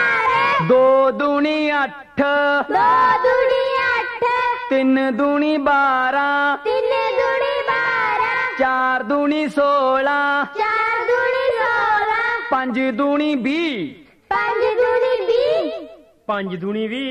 चार दो दूनी अठ दो दूनी अठ तीन दूनी बारह तीन दूनी बारह चार दूनी सोलह चार दूनी सोलह पंज दूनी भी पंज दूनी बीह ਪੰਜ ਦੂਣੀ ਵੀ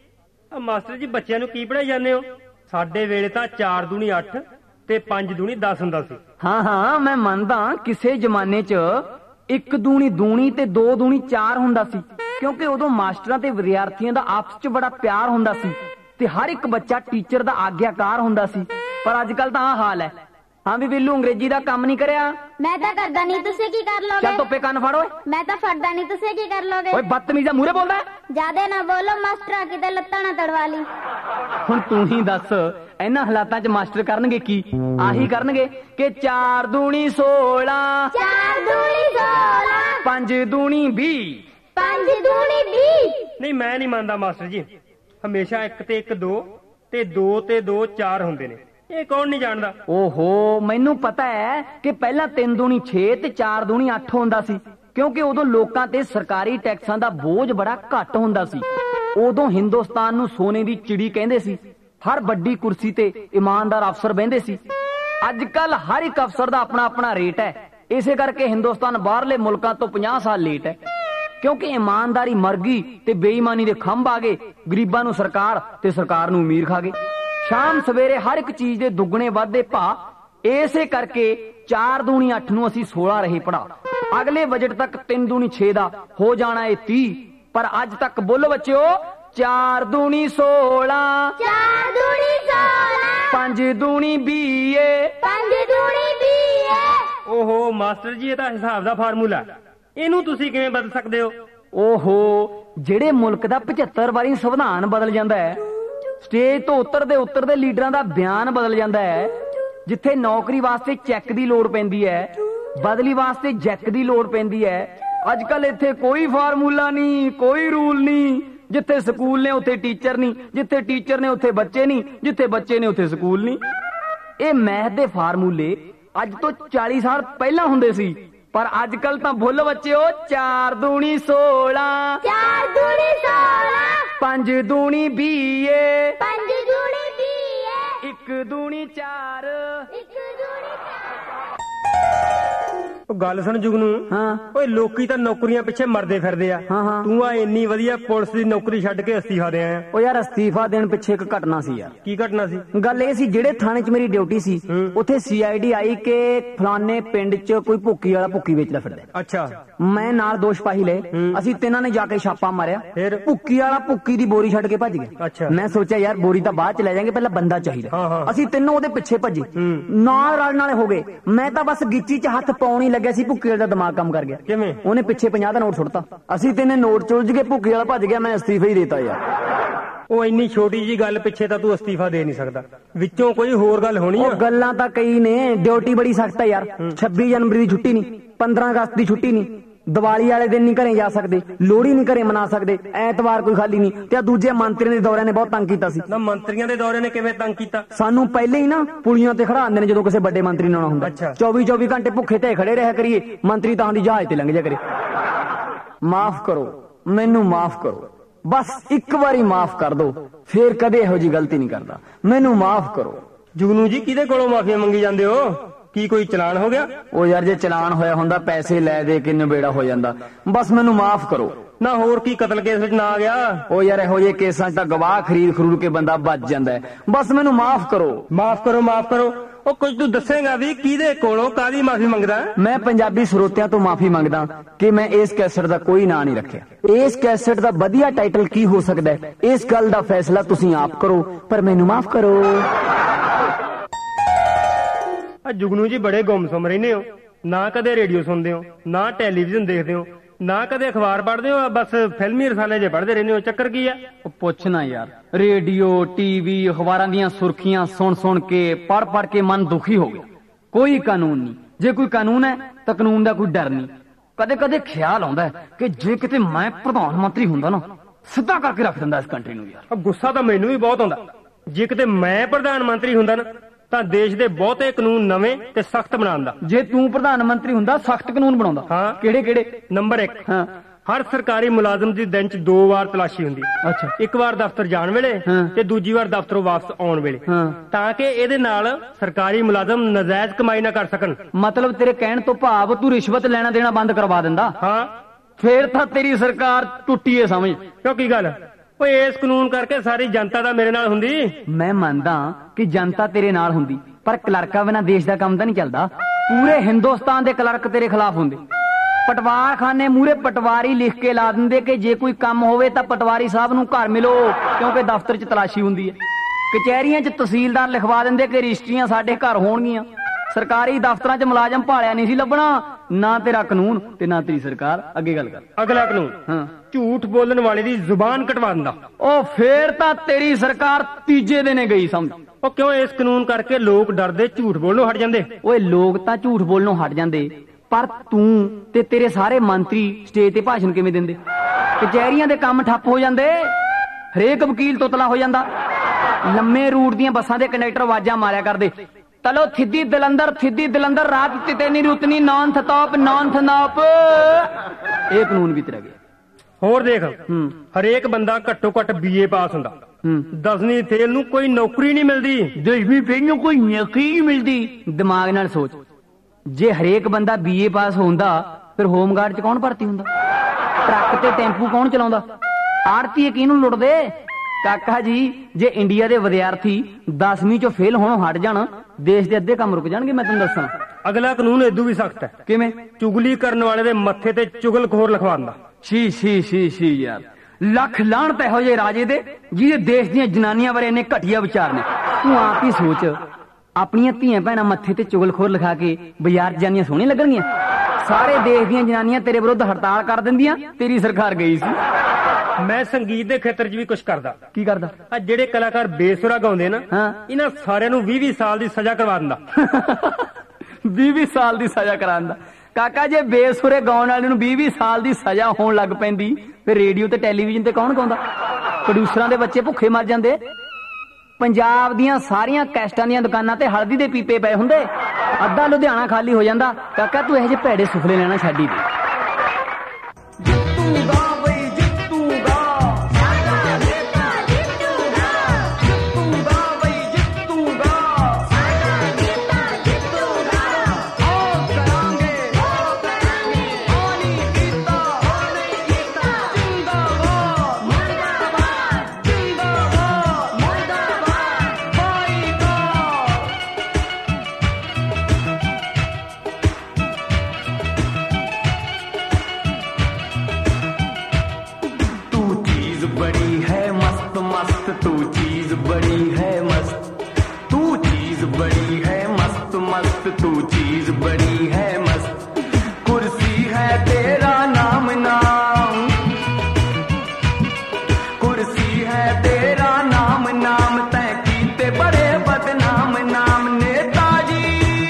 ਆ ਮਾਸਟਰ ਜੀ ਬੱਚਿਆਂ ਨੂੰ ਕੀ ਪੜਾਈ ਜਾਂਦੇ ਹੋ ਸਾਡੇ ਵੇਲੇ ਤਾਂ ਚਾਰ ਦੂਣੀ ਅੱਠ ਤੇ ਪੰਜ ਦੂਣੀ ਦਸ ਹੁੰਦਾ ਸੀ ਹਾਂ ਹਾਂ ਮੈਂ ਮੰਨਦਾ ਕਿਸੇ ਜ਼ਮਾਨੇ 'ਚ ਇੱਕ ਦੂਣੀ ਦੂਣੀ ਤੇ ਦੋ ਦੂਣੀ ਚਾਰ ਹੁੰਦਾ ਸੀ ਕਿਉਂਕਿ ਉਦੋਂ ਮਾਸਟਰਾਂ ਤੇ ਵਿਦਿਆਰਥੀਆਂ ਦਾ ਆਪਸ 'ਚ ਬੜਾ ਪਿਆਰ ਹੁੰਦਾ ਸੀ ਤੇ ਹਰ ਇੱਕ ਬੱਚਾ ਟੀਚਰ ਦਾ ਆਗਿਆਕਾਰ ਹੁੰਦਾ ਸੀ ਪਰ ਅੱਜ ਕੱਲ ਤਾਂ ਆਹ ਹਾਲ ਹੈ ਹਾਂ ਵੀ ਬਿੱਲੂ ਅੰਗਰੇਜ਼ੀ ਦਾ ਕੰਮ ਨਹੀਂ ਕਰਿਆ ਮੈਂ ਤਾਂ ਕਰਦਾ ਨਹੀਂ ਤੁਸੀਂ ਕੀ ਕਰ ਲੋਗੇ ਚੱਲ ਧੁੱਪੇ ਕੰਨ ਫੜ ਓਏ ਮੈਂ ਤਾਂ ਫੜਦਾ ਨਹੀਂ ਤੁਸੀਂ ਕੀ ਕਰ ਲੋਗੇ ਓਏ ਬਦਤਮੀਜ਼ਾ ਮੂਹਰੇ ਬੋਲਦਾ ਜਿਆਦੇ ਨਾ ਬੋਲੋ ਮਾਸਟਰਾ ਕਿਤੇ ਲੱਤਾਂ ਨਾ ਤੜਵਾ ਲਈ ਹੁਣ ਤੂੰ ਹੀ ਦੱਸ ਇਹਨਾਂ ਹਾਲਾਤਾਂ 'ਚ ਮਾਸਟਰ ਕਰਨਗੇ ਕੀ ਆਹੀ ਕਰਨਗੇ ਕਿ ਚਾਰ ਦੂਣੀ ਸੋਲਾਂ ਚਾਰ ਦੂਣੀ ਸੋਲਾਂ ਪੰਜ ਦੂਣੀ ਵੀਹ ਪੰਜ ਦੂਣੀ ਵੀਹ ਨਹੀਂ ਮੈਂ ਨਹੀਂ ਮੰਨਦਾ ਮਾਸਟਰ ਜੀ ਹਮੇਸ਼ਾ ਇੱਕ ਤੇ ਇੱਕ ਦੋ ਤੇ ਦੋ ਤੇ ਦੋ ਚਾਰ ਹੁੰਦੇ ਨੇ ਇਹ ਕੌਣ ਨਹੀਂ ਜਾਣਦਾ ਓਹੋ ਮੈਨੂੰ ਪਤਾ ਹੈ ਕਿ ਪਹਿਲਾਂ ਤਿੰਨ ਦੂਣੀ ਛੇ ਤੇ ਚਾਰ ਦੂਣੀ ਅੱਠ ਹੁੰਦਾ ਸੀ ਕਿਉਂਕਿ ਉਦੋਂ ਲੋਕਾਂ ਤੇ ਸਰਕਾਰੀ ਟੈਕਸਾਂ ਦਾ ਬੋਝ ਬੜਾ ਘੱਟ ਹੁੰਦਾ ਸੀ ਉਦੋਂ ਹਿੰਦੁਸਤਾਨ ਨੂੰ ਸੋਨੇ ਦੀ ਚਿੜੀ ਕਹਿੰਦੇ ਸੀ ਹਰ ਵੱਡੀ ਕੁਰਸੀ ਤੇ ਇਮਾਨਦਾਰ ਅਫਸਰ ਬਹਿੰਦੇ ਸੀ ਅੱਜ ਕੱਲ ਹਰ ਇੱਕ ਅਫਸਰ ਦਾ ਆਪਣਾ ਆਪਣਾ ਰੇਟ ਹੈ ਇਸੇ ਕਰਕੇ ਹਿੰਦੁਸਤਾਨ ਬਾਹਰਲੇ ਮੁਲਕਾਂ ਤੋਂ ਪੰਜਾਹ ਸਾਲ ਲੇਟ ਹੈ ਕਿਉਂਕਿ ਇਮਾਨਦਾਰੀ ਮਰ ਗਈ ਤੇ ਬੇਈਮਾਨੀ ਦੇ ਖੰਭ ਆ ਗਏ ਗਰੀਬਾਂ ਨੂੰ ਸਰਕਾਰ ਤੇ ਸਰਕਾਰ ਨੂੰ ਅਮੀਰ ਖਾ ਗਏ ਸ਼ਾਮ ਸਵੇਰੇ ਹਰ ਇੱਕ ਚੀਜ਼ ਦੇ ਦੁੱਗਣੇ ਵਾਧੇ ਭਾਅ ਇਸੇ ਕਰਕੇ ਚਾਰ ਦੂਣੀ ਅੱਠ ਨੂੰ ਅਸੀਂ ਸੋਲਾਂ ਰਹੇ ਪੜਾ ਅਗਲੇ ਬਜਟ ਤੱਕ ਤਿੰਨ ਦੂਣੀ ਛੇ ਦਾ ਹੋ ਜਾਣਾ ਇਹ ਤੀਹ ਪਰ ਅੱਜ ਤੱਕ ਬੋਲੋ ਬੱਚਿਓ ਚਾਰ ਦੂਣੀ ਸੋਲਾਂ ਚਾਰ ਦੂਣੀ ਸੋਲਾਂ ਪੰਜ ਦੂਣੀ ਵੀਹ ਪੰਜ ਦੂਣੀ ਵੀਹ ਓਹੋ ਮਾਸਟਰ ਜੀ ਇਹ ਤਾਂ ਹਿਸਾਬ ਦਾ ਫਾਰਮੂਲਾ ਇਹਨੂੰ ਤੁਸੀਂ ਕਿਵੇਂ ਬਦਲ ਸਕਦੇ ਹੋ ਓਹੋ ਜਿਹੜੇ ਮੁਲਕ ਦਾ ਪਝੱਤਰ ਵਾਰੀ ਸੰਵਿਧਾਨ ਬਦਲ ਜਾਂਦਾ ਹੈ ਸਟੇਜ ਤੋਂ ਉਤਰਦੇ ਉਤਰਦੇ ਲੀਡਰਾਂ ਦਾ ਬਿਆਨ ਬਦਲ ਜਾਂਦਾ ਹੈ ਜਿੱਥੇ ਨੌਕਰੀ ਵਾਸਤੇ ਚੈੱਕ ਦੀ ਲੋੜ ਪੈਂਦੀ ਹੈ ਬਦਲੀ ਵਾਸਤੇ ਜੈਕ ਦੀ ਲੋੜ ਪੈਂਦੀ ਹੈ ਅੱਜ ਕੱਲ ਇੱਥੇ ਕੋਈ ਫਾਰਮੂਲਾ ਨਹੀਂ ਕੋਈ ਰੂਲ ਨਹੀਂ ਜਿੱਥੇ ਸਕੂਲ ਨੇ ਉੱਥੇ ਟੀਚਰ ਨਹੀਂ ਜਿੱਥੇ ਟੀਚਰ ਨੇ ਉੱਥੇ ਬੱਚੇ ਨਹੀਂ ਜਿੱਥੇ ਬੱਚੇ ਨੇ ਉੱਥੇ ਸਕੂਲ ਨਹੀਂ ਇਹ ਮੈਥ ਦੇ ਫਾਰਮੂਲੇ ਅੱਜ ਤੋਂ ਚਾਲੀ ਸਾਲ ਪਹਿਲਾਂ ਹੁੰਦੇ ਸੀ ਪਰ ਅੱਜ ਕੱਲ ਤਾਂ ਭੁੱਲ ਬੱਚਿਓ ਚਾਰ ਦੂਣੀ ਸੋਲਾਂ ਚਾਰ ਦੂਣੀ ਸੋਲਾਂ ਪੰਜ ਦੂਣੀ ਵੀਹ ਪੰਜ ਦੂਣੀ ਵੀਹ ਇੱਕ ਦੂਣੀ ਚਾਰ ਇੱਕ ਦੂਣੀ ਚਾਰ ਉਹ ਗੱਲ ਸੁਣ ਜੁਗਨੂ। ਹਾਂ। ਓਏ ਲੋਕੀ ਤਾਂ ਨੌਕਰੀਆਂ ਪਿੱਛੇ ਮਰਦੇ ਫਿਰਦੇ ਆ, ਹਾਂ, ਹਾਂ। ਤੂੰ ਆ ਇੰਨੀ ਵਧੀਆ ਪੁਲਿਸ ਦੀ ਨੌਕਰੀ ਛੱਡ ਕੇ ਅਸਤੀਫਾ ਦੇ ਆਇਆ। ਉਹ ਯਾਰ ਅਸਤੀਫਾ ਦੇਣ ਪਿੱਛੇ ਇੱਕ ਘਟਨਾ ਸੀ ਯਾਰ। ਕੀ ਘਟਨਾ ਸੀ? ਗੱਲ ਇਹ ਸੀ ਜਿਹੜੇ ਥਾਣੇ 'ਚ ਮੇਰੀ ਡਿਊਟੀ ਸੀ ਉੱਥੇ ਸੀ ਆਈ ਡੀ ਆਈ ਕਿ ਫਲਾਣੇ ਪਿੰਡ 'ਚ ਕੋਈ ਭੁੱਕੀ ਵਾਲਾ ਭੁੱਕੀ ਵੇਚਦਾ ਫਿਰਦਾ। ਅੱਛਾ। ਮੈਂ ਨਾਲ ਦੋ ਸਿਪਾਹੀ ਲਏ, ਅਸੀਂ ਤਿੰਨਾਂ ਨੇ ਜਾ ਕੇ ਛਾਪਾ ਮਾਰਿਆ। ਫਿਰ? ਭੁੱਕੀ ਵਾਲਾ ਭੁੱਕੀ ਦੀ ਬੋਰੀ ਛੱਡ ਕੇ ਭੱਜ ਗਿਆ। ਅੱਛਾ। ਮੈਂ ਸੋਚਿਆ ਯਾਰ ਬੋਰੀ ਤਾਂ ਬਾਅਦ ਚ ਲੈ ਜਾਾਂਗੇ, ਪਹਿਲਾਂ ਬੰਦਾ ਹਾਂ, ਚਾਹੀਦਾ। ਹਾਂ। ਅਸੀਂ ਤਿੰਨੋਂ ਉਹਦੇ ਪਿੱਛੇ ਭੱਜੇ, ਨਾਲ ਰਲ ਨਾਲੇ ਹੋ ਗਏ। ਮੈਂ ਤਾਂ ਬਸ ਗਿੱਚੀ 'ਚ ਹੱਥ ਪਾਉਣ ਹੀ ਲੱਗਿਆ ਸੀ, ਭੁੱਕੀ ਵਾਲੇ ਦਾ ਦਿਮਾਗ ਕੰਮ ਕਰ ਗਿਆ। ਕਿਵੇਂ? ਉਹਨੇ ਪਿੱਛੇ ਪੰਜਾਹ ਦਾ ਨੋਟ ਸੁੱਟਤਾ, ਅਸੀਂ ਤਿੰਨੇ ਨੋਟ ਚੁਲਝ ਕੇ ਭੁੱਕੀ ਵਾਲਾ ਭੱਜ ਗਿਆ, ਮੈਂ ਅਸਤੀਫਾ ਹੀ ਦੇਤਾ ਯਾਰ। ਉਹ ਇੰਨੀ ਛੋਟੀ ਜੀ ਗੱਲ ਪਿੱਛੇ ਤਾਂ ਤੂੰ ਅਸਤੀਫਾ ਦੇ ਨਹੀਂ ਸਕਦਾ, ਵਿੱਚੋਂ ਕੋਈ ਹੋਰ ਗੱਲ ਹੋਣੀ ਆ। ਉਹ ਗੱਲਾਂ ਤਾਂ ਕਈ ਨੇ, ਡਿਊਟੀ ਬੜੀ ਸਖਤ ਹੈ ਯਾਰ। ਛੱਬੀ ਜਨਵਰੀ ਦੀ ਛੁੱਟੀ ਨਹੀਂ, ਪੰਦਰਾਂ ਅਗਸਤ ਦੀ ਛੁੱਟੀ ਨਹੀਂ, ਦੀਵਾਲੀ ਵਾਲੇ ਦਿਨ ਨਹੀਂ ਘਰੇ ਜਾ ਸਕਦੇ, ਲੋਹੜੀ ਨਹੀਂ ਘਰੇ ਮਨਾ ਸਕਦੇ, ਐਤਵਾਰ ਕੋਈ ਖਾਲੀ ਨਹੀਂ। ਤੇ ਆ ਦੂਜੇ ਮੰਤਰੀਆਂ ਦੇ ਦੌਰਿਆਂ ਨੇ ਬਹੁਤ ਤੰਗ ਕੀਤਾ ਸੀ। ਨਾ ਮੰਤਰੀਆਂ ਦੇ ਦੌਰੇ ਨੇ ਕਿਵੇਂ ਤੰਗ ਕੀਤਾ? ਸਾਨੂੰ ਪਹਿਲੇ ਹੀ ਨਾ ਪੁਲੀਆਂ ਤੇ ਖੜਾ ਆਉਂਦੇ ਨੇ ਜਦੋਂ ਕਿਸੇ ਵੱਡੇ ਮੰਤਰੀ ਨੇ ਆਉਣਾ ਹੁੰਦਾ। ਅੱਛਾ। ਚੌਵੀ ਚੌਵੀ ਘੰਟੇ ਭੁੱਖੇ ਤੇ ਖੜੇ ਰਿਹਾ ਕਰੀਏ, ਮੰਤਰੀ ਤਾਂ ਦੀ ਜਹਾਜ਼ ਤੇ ਲੰਘ ਜਾ ਕਰੇ। ਮਾਫ ਕਰੋ, ਮੈਨੂੰ ਮਾਫ ਕਰੋ, ਬਸ ਇੱਕ ਵਾਰੀ ਮਾਫ ਕਰ ਦੋ, ਫੇਰ ਕਦੇ ਇਹੋ ਜੀ ਗਲਤੀ ਨਹੀਂ ਕਰਦਾ, ਮੈਨੂੰ ਮਾਫ ਕਰੋ। ਜੁਗਨੂ ਜੀ ਕਿਹਦੇ ਕੋਲੋਂ ਮਾਫੀਆਂ ਮੰਗੀ ਜਾਂਦੇ ਹੋ? ਕੀ ਕੋਈ ਚਲਾਨ ਹੋ ਗਿਆ? ਉਹ ਯਾਰ ਜੇ ਚਲਾਨ ਹੋਇਆ ਹੁੰਦਾ ਪੈਸੇ ਲੈ ਦੇ ਕੇ ਨਿਬੇੜਾ ਹੋ ਜਾਂਦਾ, ਬਸ ਮੈਨੂੰ ਮਾਫ ਕਰੋ। ਨਾ ਹੋਰ ਕੀ ਕਤਲ ਕੇਸ ਵਿੱਚ ਨਾ ਆ ਗਿਆ? ਉਹ ਯਾਰ ਇਹੋ ਜਿਹੇ ਕੇਸਾਂ 'ਚ ਤਾਂ ਗਵਾਹ ਖਰੀਦ ਖਰੂਦ ਕੇ ਬੰਦਾ ਬਚ ਜਾਂਦਾ ਹੈ, ਬਸ ਮੈਨੂੰ ਮਾਫ ਕਰੋ। ਮਾਫ ਕਰੋ, ਮਾਫ ਕਰੋ। ਉਹ ਕੁਝ ਤੂੰ ਦੱਸੇਗਾ ਵੀ ਕਿਹਦੇ ਕੋਲੋਂ ਕਾਹਦੀ ਮਾਫੀ ਮੰਗਦਾ? ਮੈਂ ਪੰਜਾਬੀ ਸਰੋਤਿਆਂ ਤੋਂ ਮਾਫੀ ਮੰਗਦਾ ਕਿ ਮੈਂ ਇਸ ਕੈਸਟ ਦਾ ਕੋਈ ਨਾਂ ਨਹੀਂ ਰੱਖਿਆ। ਇਸ ਕੈਸਟ ਦਾ ਵਧੀਆ ਟਾਈਟਲ ਕੀ ਹੋ ਸਕਦਾ ਹੈ, ਇਸ ਗੱਲ ਦਾ ਫੈਸਲਾ ਤੁਸੀਂ ਆਪ ਕਰੋ, ਪਰ ਮੈਨੂੰ ਮਾਫ ਕਰੋ। ਆ ਜੁਗਨੂ ਜੀ ਬੜੇ ਗੁੰਮਸੁੰਮ ਰਹਿੰਦੇ ਹੋ, ਨਾ ਕਦੇ ਰੇਡੀਓ ਸੁਣਦੇ ਹੋ, ਨਾ ਟੈਲੀਵਿਜ਼ਨ ਦੇਖਦੇ ਹੋ, ਨਾ ਕਦੇ ਅਖਬਾਰ ਪੜ੍ਹਦੇ ਹੋ, ਬਸ ਫਿਲਮੀ ਰਸਾਲੇ ਜੇ ਪੜ੍ਹਦੇ ਰਹਿੰਦੇ ਹੋ। ਚੱਕਰ ਕੀ ਆ? ਉਹ ਪੁੱਛਣਾ ਯਾਰ, ਰੇਡੀਓ ਟੀਵੀ ਅਖਬਾਰਾਂ ਦੀਆਂ ਸੁਰਖੀਆਂ ਸੁਣ ਸੁਣ ਕੇ ਪੜ ਪੜ ਕੇ ਮਨ ਦੁਖੀ ਹੋ ਗਿਆ। ਕੋਈ ਕਾਨੂੰਨ ਨਹੀਂ, ਜੇ ਕੋਈ ਕਾਨੂੰਨ ਹੈ ਤਾਂ ਕਾਨੂੰਨ ਦਾ ਕੋਈ ਡਰ ਨਹੀਂ। ਕਦੇ ਕਦੇ ਖਿਆਲ ਆਉਂਦਾ ਕਿ ਜੇ ਕਿਤੇ ਮੈਂ ਪ੍ਰਧਾਨ ਮੰਤਰੀ ਹੁੰਦਾ ਨਾ, ਸਿੱਧਾ ਕਰਕੇ ਰੱਖ ਦਿੰਦਾ ਇਸ ਕੰਟਰੀ ਨੂੰ ਯਾਰ। ਗੁੱਸਾ ਤਾਂ ਮੈਨੂੰ ਵੀ ਬਹੁਤ ਆਉਂਦਾ, ਜੇ ਕਿਤੇ ਮੈਂ ਪ੍ਰਧਾਨ ਮੰਤਰੀ ਹੁੰਦਾ ਨਾ ਤਾਂ ਦੇਸ਼ ਦੇ ਬਹੁਤੇ ਕਾਨੂੰਨ ਨਵੇਂ ਤੇ ਸਖਤ ਬਣਾਉਂਦਾ। ਜੇ ਤੂੰ ਪ੍ਰਧਾਨ ਮੰਤਰੀ ਹੁੰਦਾ ਸਖਤ ਕਾਨੂੰਨ ਬਣਾਉਂਦਾ। ਹਾਂ। ਕਿਹੜੇ ਕਿਹੜੇ? ਨੰਬਰ ਇੱਕ, ਹਾਂ, ਹਰ ਸਰਕਾਰੀ ਮੁਲਾਜ਼ਮ ਦੀ ਦਿਨ 'ਚ ਦੋ ਵਾਰ ਤਲਾਸ਼ੀ ਹੁੰਦੀ। ਅੱਛਾ। ਇੱਕ ਵਾਰ ਦਫ਼ਤਰ ਜਾਣ ਵੇਲੇ ਤੇ ਦੂਜੀ ਵਾਰ ਦਫ਼ਤਰੋਂ ਵਾਪਸ ਆਉਣ ਵੇਲੇ, ਤਾਂ ਕਿ ਇਹਦੇ ਨਾਲ ਸਰਕਾਰੀ ਮੁਲਾਜ਼ਮ ਨਜਾਇਜ਼ ਕਮਾਈ ਨਾ ਕਰ ਸਕਣ। ਮਤਲਬ ਤੇਰੇ ਕਹਿਣ ਤੋਂ ਭਾਵ ਤੂੰ ਰਿਸ਼ਵਤ ਲੈਣਾ ਦੇਣਾ ਬੰਦ ਕਰਵਾ ਦਿੰਦਾ। ਹਾਂ। ਫੇਰ ਤਾਂ ਤੇਰੀ ਸਰਕਾਰ ਟੁੱਟੀ ਏ ਸਮਝ। ਕਿਉਂ, ਕੀ ਗੱਲ? ਓਏ ਇਸ ਕਾਨੂੰਨ ਕਰਕੇ ਸਾਰੀ ਜਨਤਾ ਤਾਂ ਮੇਰੇ ਨਾਲ ਹੁੰਦੀ। ਮੈਂ ਮੰਨਦਾ ਕਿ ਜਨਤਾ ਤੇਰੇ ਨਾਲ ਹੁੰਦੀ, ਪਰ ਕਲਰਕਾਂ ਬਿਨਾਂ ਦੇਸ਼ ਦਾ ਕੰਮ ਤਾਂ ਨਹੀਂ ਚੱਲਦਾ। ਪੂਰੇ ਹਿੰਦੁਸਤਾਨ ਦੇ ਕਲਰਕ ਤੇਰੇ ਖਿਲਾਫ ਹੁੰਦੇ। ਪਟਵਾਰਖਾਨੇ ਮੂਹਰੇ ਪਟਵਾਰੀ ਲਿਖ ਕੇ ਲਾ ਦਿੰਦੇ ਕਿ ਜੇ ਕੋਈ ਕੰਮ ਹੋਵੇ ਤਾਂ ਪਟਵਾਰੀ ਸਾਹਿਬ ਨੂੰ ਘਰ ਮਿਲੋ, ਕਿਉਂਕਿ ਦਫ਼ਤਰ 'ਚ ਤਲਾਸ਼ੀ ਹੁੰਦੀ ਹੈ। ਕਚਹਿਰੀਆਂ 'ਚ ਤਹਿਸੀਲਦਾਰ ਲਿਖਵਾ ਦਿੰਦੇ ਕਿ ਰਜਿਸਟਰੀਆਂ ਸਾਡੇ ਘਰ ਹੋਣਗੀਆਂ। ਸਰਕਾਰੀ ਦਫ਼ਤਰਾਂ 'ਚ ਮੁਲਾਜ਼ਮ ਭਾਲਿਆ ਨਹੀਂ ਸੀ ਲੱਭਣਾ। ਨਾ ਤੇਰਾ ਕਾਨੂੰਨ ਤੇ ਨਾ ਤੇਰੀ ਸਰਕਾਰ। ਅੱਗੇ ਗੱਲ ਕਰ। ਅਗਲਾ ਕਾਨੂੰਨ, ਹਾਂ, ਝੂਠ ਬੋਲਣ ਵਾਲੇ ਦੀ ਜ਼ੁਬਾਨ ਕਟਵਾ ਦਿੰਦਾ। ਉਹ ਫੇਰ ਤਾਂ ਤੇਰੀ ਸਰਕਾਰ ਤੀਜੇ ਦਿਨੇ ਗਈ ਸਮਝ। ਉਹ ਕਿਉਂ? ਇਸ ਕਾਨੂੰਨ ਕਰਕੇ ਲੋਕ ਡਰਦੇ ਝੂਠ ਬੋਲਣੋਂ ਹਟ ਜਾਂਦੇ। ਓਏ ਲੋਕ ਤਾਂ ਝੂਠ ਬੋਲਣੋਂ ਹਟ ਜਾਂਦੇ, ਪਰ ਤੂੰ ਤੇ ਤੇਰੇ ਸਾਰੇ ਮੰਤਰੀ ਸਟੇਜ ਤੇ ਭਾਸ਼ਣ ਕਿਵੇਂ ਦਿੰਦੇ? ਕਚਹਿਰੀਆਂ ਦੇ ਕੰਮ ਠੱਪ ਹੋ ਜਾਂਦੇ, ਹਰੇਕ ਵਕੀਲ ਤੋਤਲਾ ਹੋ ਜਾਂਦਾ। ਲੰਮੇ ਰੂਟ ਦੀਆਂ ਬੱਸਾਂ ਦੇ ਕੰਡਕਟਰ ਆਵਾਜ਼ਾਂ ਮਾਰਿਆ ਕਰਦੇ, ਤਲੋ ਥਿੱਦੀ ਦਲੰਦਰ ਥਿੱਦੀ ਦਲੰਦਰ ਰਾਤ ਤੇ ਨਹੀਂ ਰੁਤਨੀ ਨੌਨ ਥਤੌਪ ਨੌਨ ਥਨੌਪ। ਇਹ ਕਾਨੂੰਨ ਵੀ ਤੇਰਾ ਗਿਆ। ਹੋਰ ਦੇਖ, ਹਰੇਕ ਬੰਦਾ ਘੱਟੋ ਘੱਟ ਬੀਏ ਪਾਸ ਹੁੰਦਾ। ਦਸਵੀਂ ਫੇਲ ਨੂੰ ਕੋਈ ਨੌਕਰੀ ਨਹੀਂ ਮਿਲਦੀ। ਦਸਵੀਂ ਫੇਲ ਨੂੰ ਕੋਈ ਨੌਕਰੀ ਨਹੀਂ ਮਿਲਦੀ। ਦਿਮਾਗ ਨਾਲ ਸੋਚ, ਜੇ ਹਰੇਕ ਬੰਦਾ ਬੀਏ ਪਾਸ ਹੁੰਦਾ ਫਿਰ ਹੋਮਗਾਰਡ 'ਚ ਕੌਣ ਭਰਤੀ ਹੁੰਦਾ? ਟਰੱਕ ਤੇ ਟੈਂਪੂ ਕੌਣ ਚਲਾਉਂਦਾ? ਆੜਤੀ ਕਿਹਨੂੰ ਲੁੱਟਦੇ? ਕਾਕਾ ਜੀ, ਜੇ ਇੰਡੀਆ ਦੇ ਵਿਦਿਆਰਥੀ ਦਸਵੀਂ 'ਚੋਂ ਫੇਲ ਹੋਣੋਂ ਹਟ ਜਾਣ, ਦੇਸ਼ ਦੇ ਅੱਧੇ ਕੰਮ ਰੁਕ ਜਾਣਗੇ। ਮੈਂ ਤੁਹਾਨੂੰ ਦੱਸਾਂ। ਅਗਲਾ ਕਾਨੂੰਨ ਇਦੋਂ ਵੀ ਸਖਤ ਹੈ। ਕਿਵੇਂ? ਚੁਗਲੀ ਕਰਨ ਵਾਲੇ ਦੇ ਮੱਥੇ ਤੇ ਚੁਗਲਖੋਰ ਲਿਖਵਾਉਂਦਾ। ਸ਼ੀ ਸ਼ੀ ਸ਼ੀ ਸ਼ੀ ਯਾਰ, ਲੱਖ ਲਾਹਣਤ ਇਹੋ ਜਿਹੇ ਰਾਜੇ ਦੇ ਜਿਹਦੇ ਦੇਸ਼ ਦੀਆਂ ਜਨਾਨੀਆਂ ਬਾਰੇ ਇੰਨੇ ਘਟੀਆ ਵਿਚਾਰ ਨੇ। ਤੂੰ ਆਪ ਹੀ ਸੋਚ, ਆਪਣੀਆਂ ਧੀਆਂ ਭੈਣਾਂ ਮੱਥੇ ਤੇ ਚੁਗਲਖੋਰ ਲਿਖਾ ਕੇ ਬਾਜ਼ਾਰ 'ਚ ਜਾਣੀਆਂ ਸੋਹਣੀਆਂ ਲੱਗਣਗੀਆਂ? ਸਾਰੇ ਦੇਸ਼ ਦੀਆਂ ਜਨਾਨੀਆਂ ਤੇਰੇ ਵਿਰੁੱਧ ਹੜਤਾਲ ਕਰ ਦਿੰਦੀਆਂ। ਤੇਰੀ ਸਰਕਾਰ ਗਈ ਸੀ। ਮੈਂ ਸੰਗੀਤ ਦੇ ਖੇਤਰ 'ਚ ਵੀ ਕੁਝ ਕਰਦਾ। ਕੀ ਕਰਦਾ? ਆ ਜਿਹੜੇ ਕਲਾਕਾਰ ਬੇਸੁਰਾ ਗਾਉਂਦੇ ਨਾ, ਇਹਨਾਂ ਸਾਰਿਆਂ ਨੂੰ ਵੀਹ ਵੀਹ ਸਾਲ ਦੀ ਸਜ਼ਾ ਕਰਵਾ ਦਿੰਦਾ। ਵੀਹ ਵੀਹ ਸਾਲ ਦੀ ਸਜ਼ਾ ਕਰਾ ਦਿੰਦਾ। ਕਾਕਾ, ਜੇ ਬੇਸੁਰੇ ਗਾਉਣ ਵਾਲੇ ਨੂੰ ਵੀਹ ਵੀਹ ਸਾਲ ਦੀ ਸਜ਼ਾ ਹੋਣ ਲੱਗ ਪੈਂਦੀ, ਫਿਰ ਰੇਡੀਓ ਤੇ ਟੈਲੀਵਿਜ਼ਨ ਤੇ ਕੌਣ ਗਾਉਂਦਾ? ਪ੍ਰੋਡਿਊਸਰਾਂ ਦੇ ਬੱਚੇ ਭੁੱਖੇ ਮਰ ਜਾਂਦੇ। ਪੰਜਾਬ ਦੀਆਂ ਸਾਰੀਆਂ ਕੈਸਟਾਂ ਦੀਆਂ ਦੁਕਾਨਾਂ ਤੇ ਹਲਦੀ ਦੇ ਪੀਪੇ ਪਏ ਹੁੰਦੇ, ਅੱਧਾ ਲੁਧਿਆਣਾ ਖਾਲੀ ਹੋ ਜਾਂਦਾ। ਕਾਕਾ, ਤੂੰ ਇਹੋ ਜਿਹੇ ਭੈੜੇ ਸੁਫਲੇ ਲੈਣਾ ਛੱਡੀ ਦੇ। बड़ी है मस्त मस्त, तू चीज बड़ी है मस्त, तू चीज बड़ी है मस्त मस्त, तू चीज बड़ी है मस्त। कुर्सी है तेरा नाम नाम, कुर्सी है तेरा नाम नाम, तय कीते बड़े बदनाम नाम। नेताजी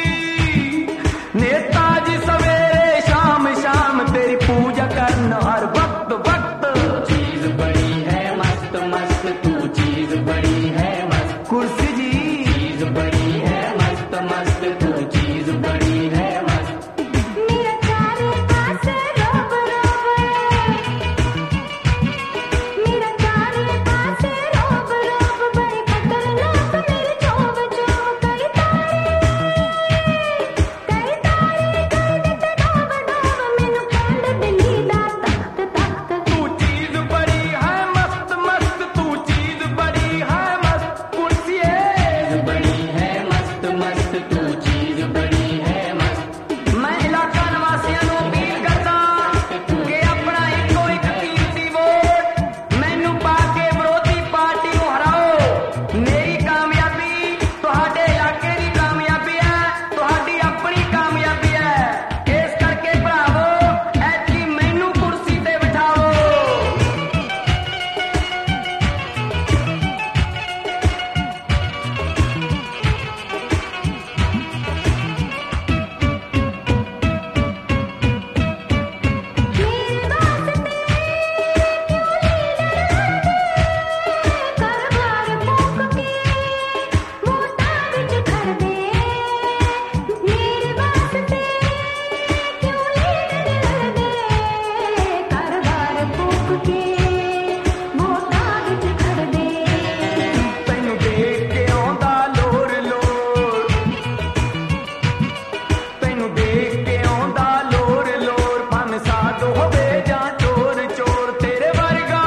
नेताजी सवेरे शाम शाम तेरी पूजा करना हर वक्त वक्त। चीज बड़ी है मस्त मस्त, तू चीज बड़ी है मस्त। कुर्सी जी चीज बड़ी है मस्त मस्त, तू चीज बड़ी है मस्त। मेरा चारे पास रोब रोब, मेरा चारे पास रोब रोब, बड़ी खतरनाक मेरी चोब चोब। कई तारे कई तारे कर दिते डोब डोब, मैनू कंड दिली दा तख्त तख्त। तू चीज बड़ी है मस्त मस्त, तू चीज बड़ी है मस्त। कुर्सी है बड़ी है मस्त मस्त, तू चीज बड़ी है मस्त। मैं इलाका निवासियों ਨੂੰ ਅਪੀਲ ਕਰਦਾ ਕਿ ਆਪਣਾ ਇੱਕੋ ਇੱਕ ਕੀਮਤੀ ਵੋਟ ਮੈਨੂੰ ਪਾ ਕੇ ਵਿਰੋਧੀ ਪਾਰਟੀ ਨੂੰ ਹਰਾਓ। ਮੇਰੀ ਕਾਮਯਾਬੀ ਤੁਹਾਡੇ ਇਲਾਕੇ ਦੀ ਕਾਮਯਾਬੀ ਹੈ, ਤੁਹਾਡੀ ਆਪਣੀ ਕਾਮਯਾਬੀ ਹੈ। ਇਸ ਕਰਕੇ ਭਰਾਵੋ ਐਤਕੀ ਮੈਨੂੰ ਕੁਰਸੀ ਤੇ ਬਿਠਾਓ। मेरे वास्ते क्यों लीडर घर बार भूख के वोटां विच खड़ दे। मेरे वास्ते क्यों लीडर घर बार भूख के वोटां विच खड़ दे। ਤੈਨੂੰ ਦੇਖ ਕੇ ਆਉਂਦਾ ਲੋਰ ਲੋਰ, ਤੈਨੂੰ ਦੇਖ ਕੇ ਆਉਂਦਾ ਲੋਰ ਲੋਰ। ਭਾਵੇਂ ਸਾਧ ਹੋਵੇ ਜਾਂ ਚੋਰ ਚੋਰ, ਤੇਰੇ ਵਰਗਾ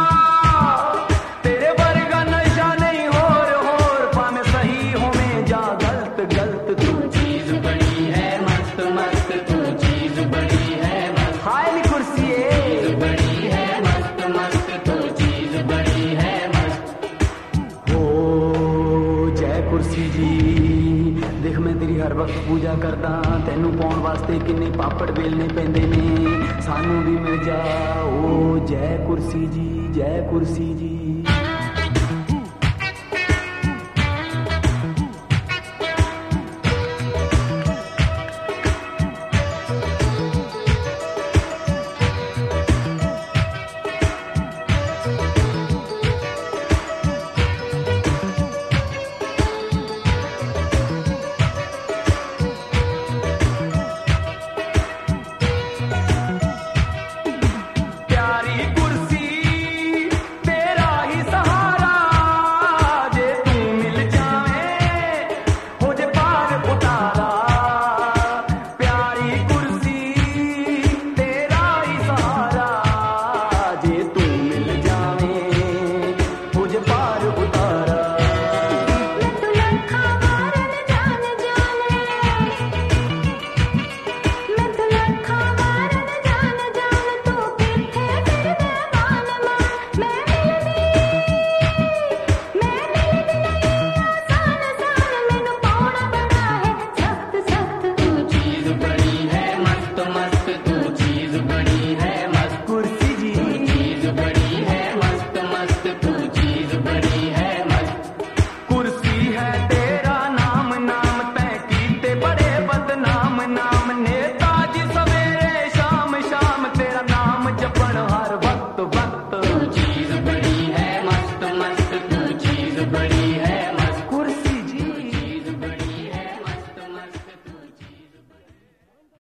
ਤੇਰੇ ਵਰਗਾ ਨਸ਼ਾ ਨਹੀਂ ਹੋਰ ਹੋਰ। ਭਾਵੇਂ ਸਹੀ ਹੋਵੇ ਜਾਂ ਗਲਤ ਗਲਤ, ਤੂੰ ਚੀਜ਼ ਬੜੀ ਹੈ ਮਸਤ ਮਸਤ, ਤੂੰ ਚੀਜ਼ ਬੜੀ ਹੈ ਮਸਤ। ਹਾਏ ਨੀ ਕੁਰਸੀਏ ਬੜੀ ਹੈ ਮਸਤ ਮਸਤ, ਤੂੰ ਚੀਜ਼ ਬੜੀ ਹੈ ਮਸਤ। हो जय कुर्सी जी, देख मैं तेरी हर वक्त पूजा करदा। तैनू पाउण वास्ते किन्ने पापड़ बेलने पैंदे ने, सानू भी मिल जा। ओ जय कुर्सी जी, जय कुर्सी जी।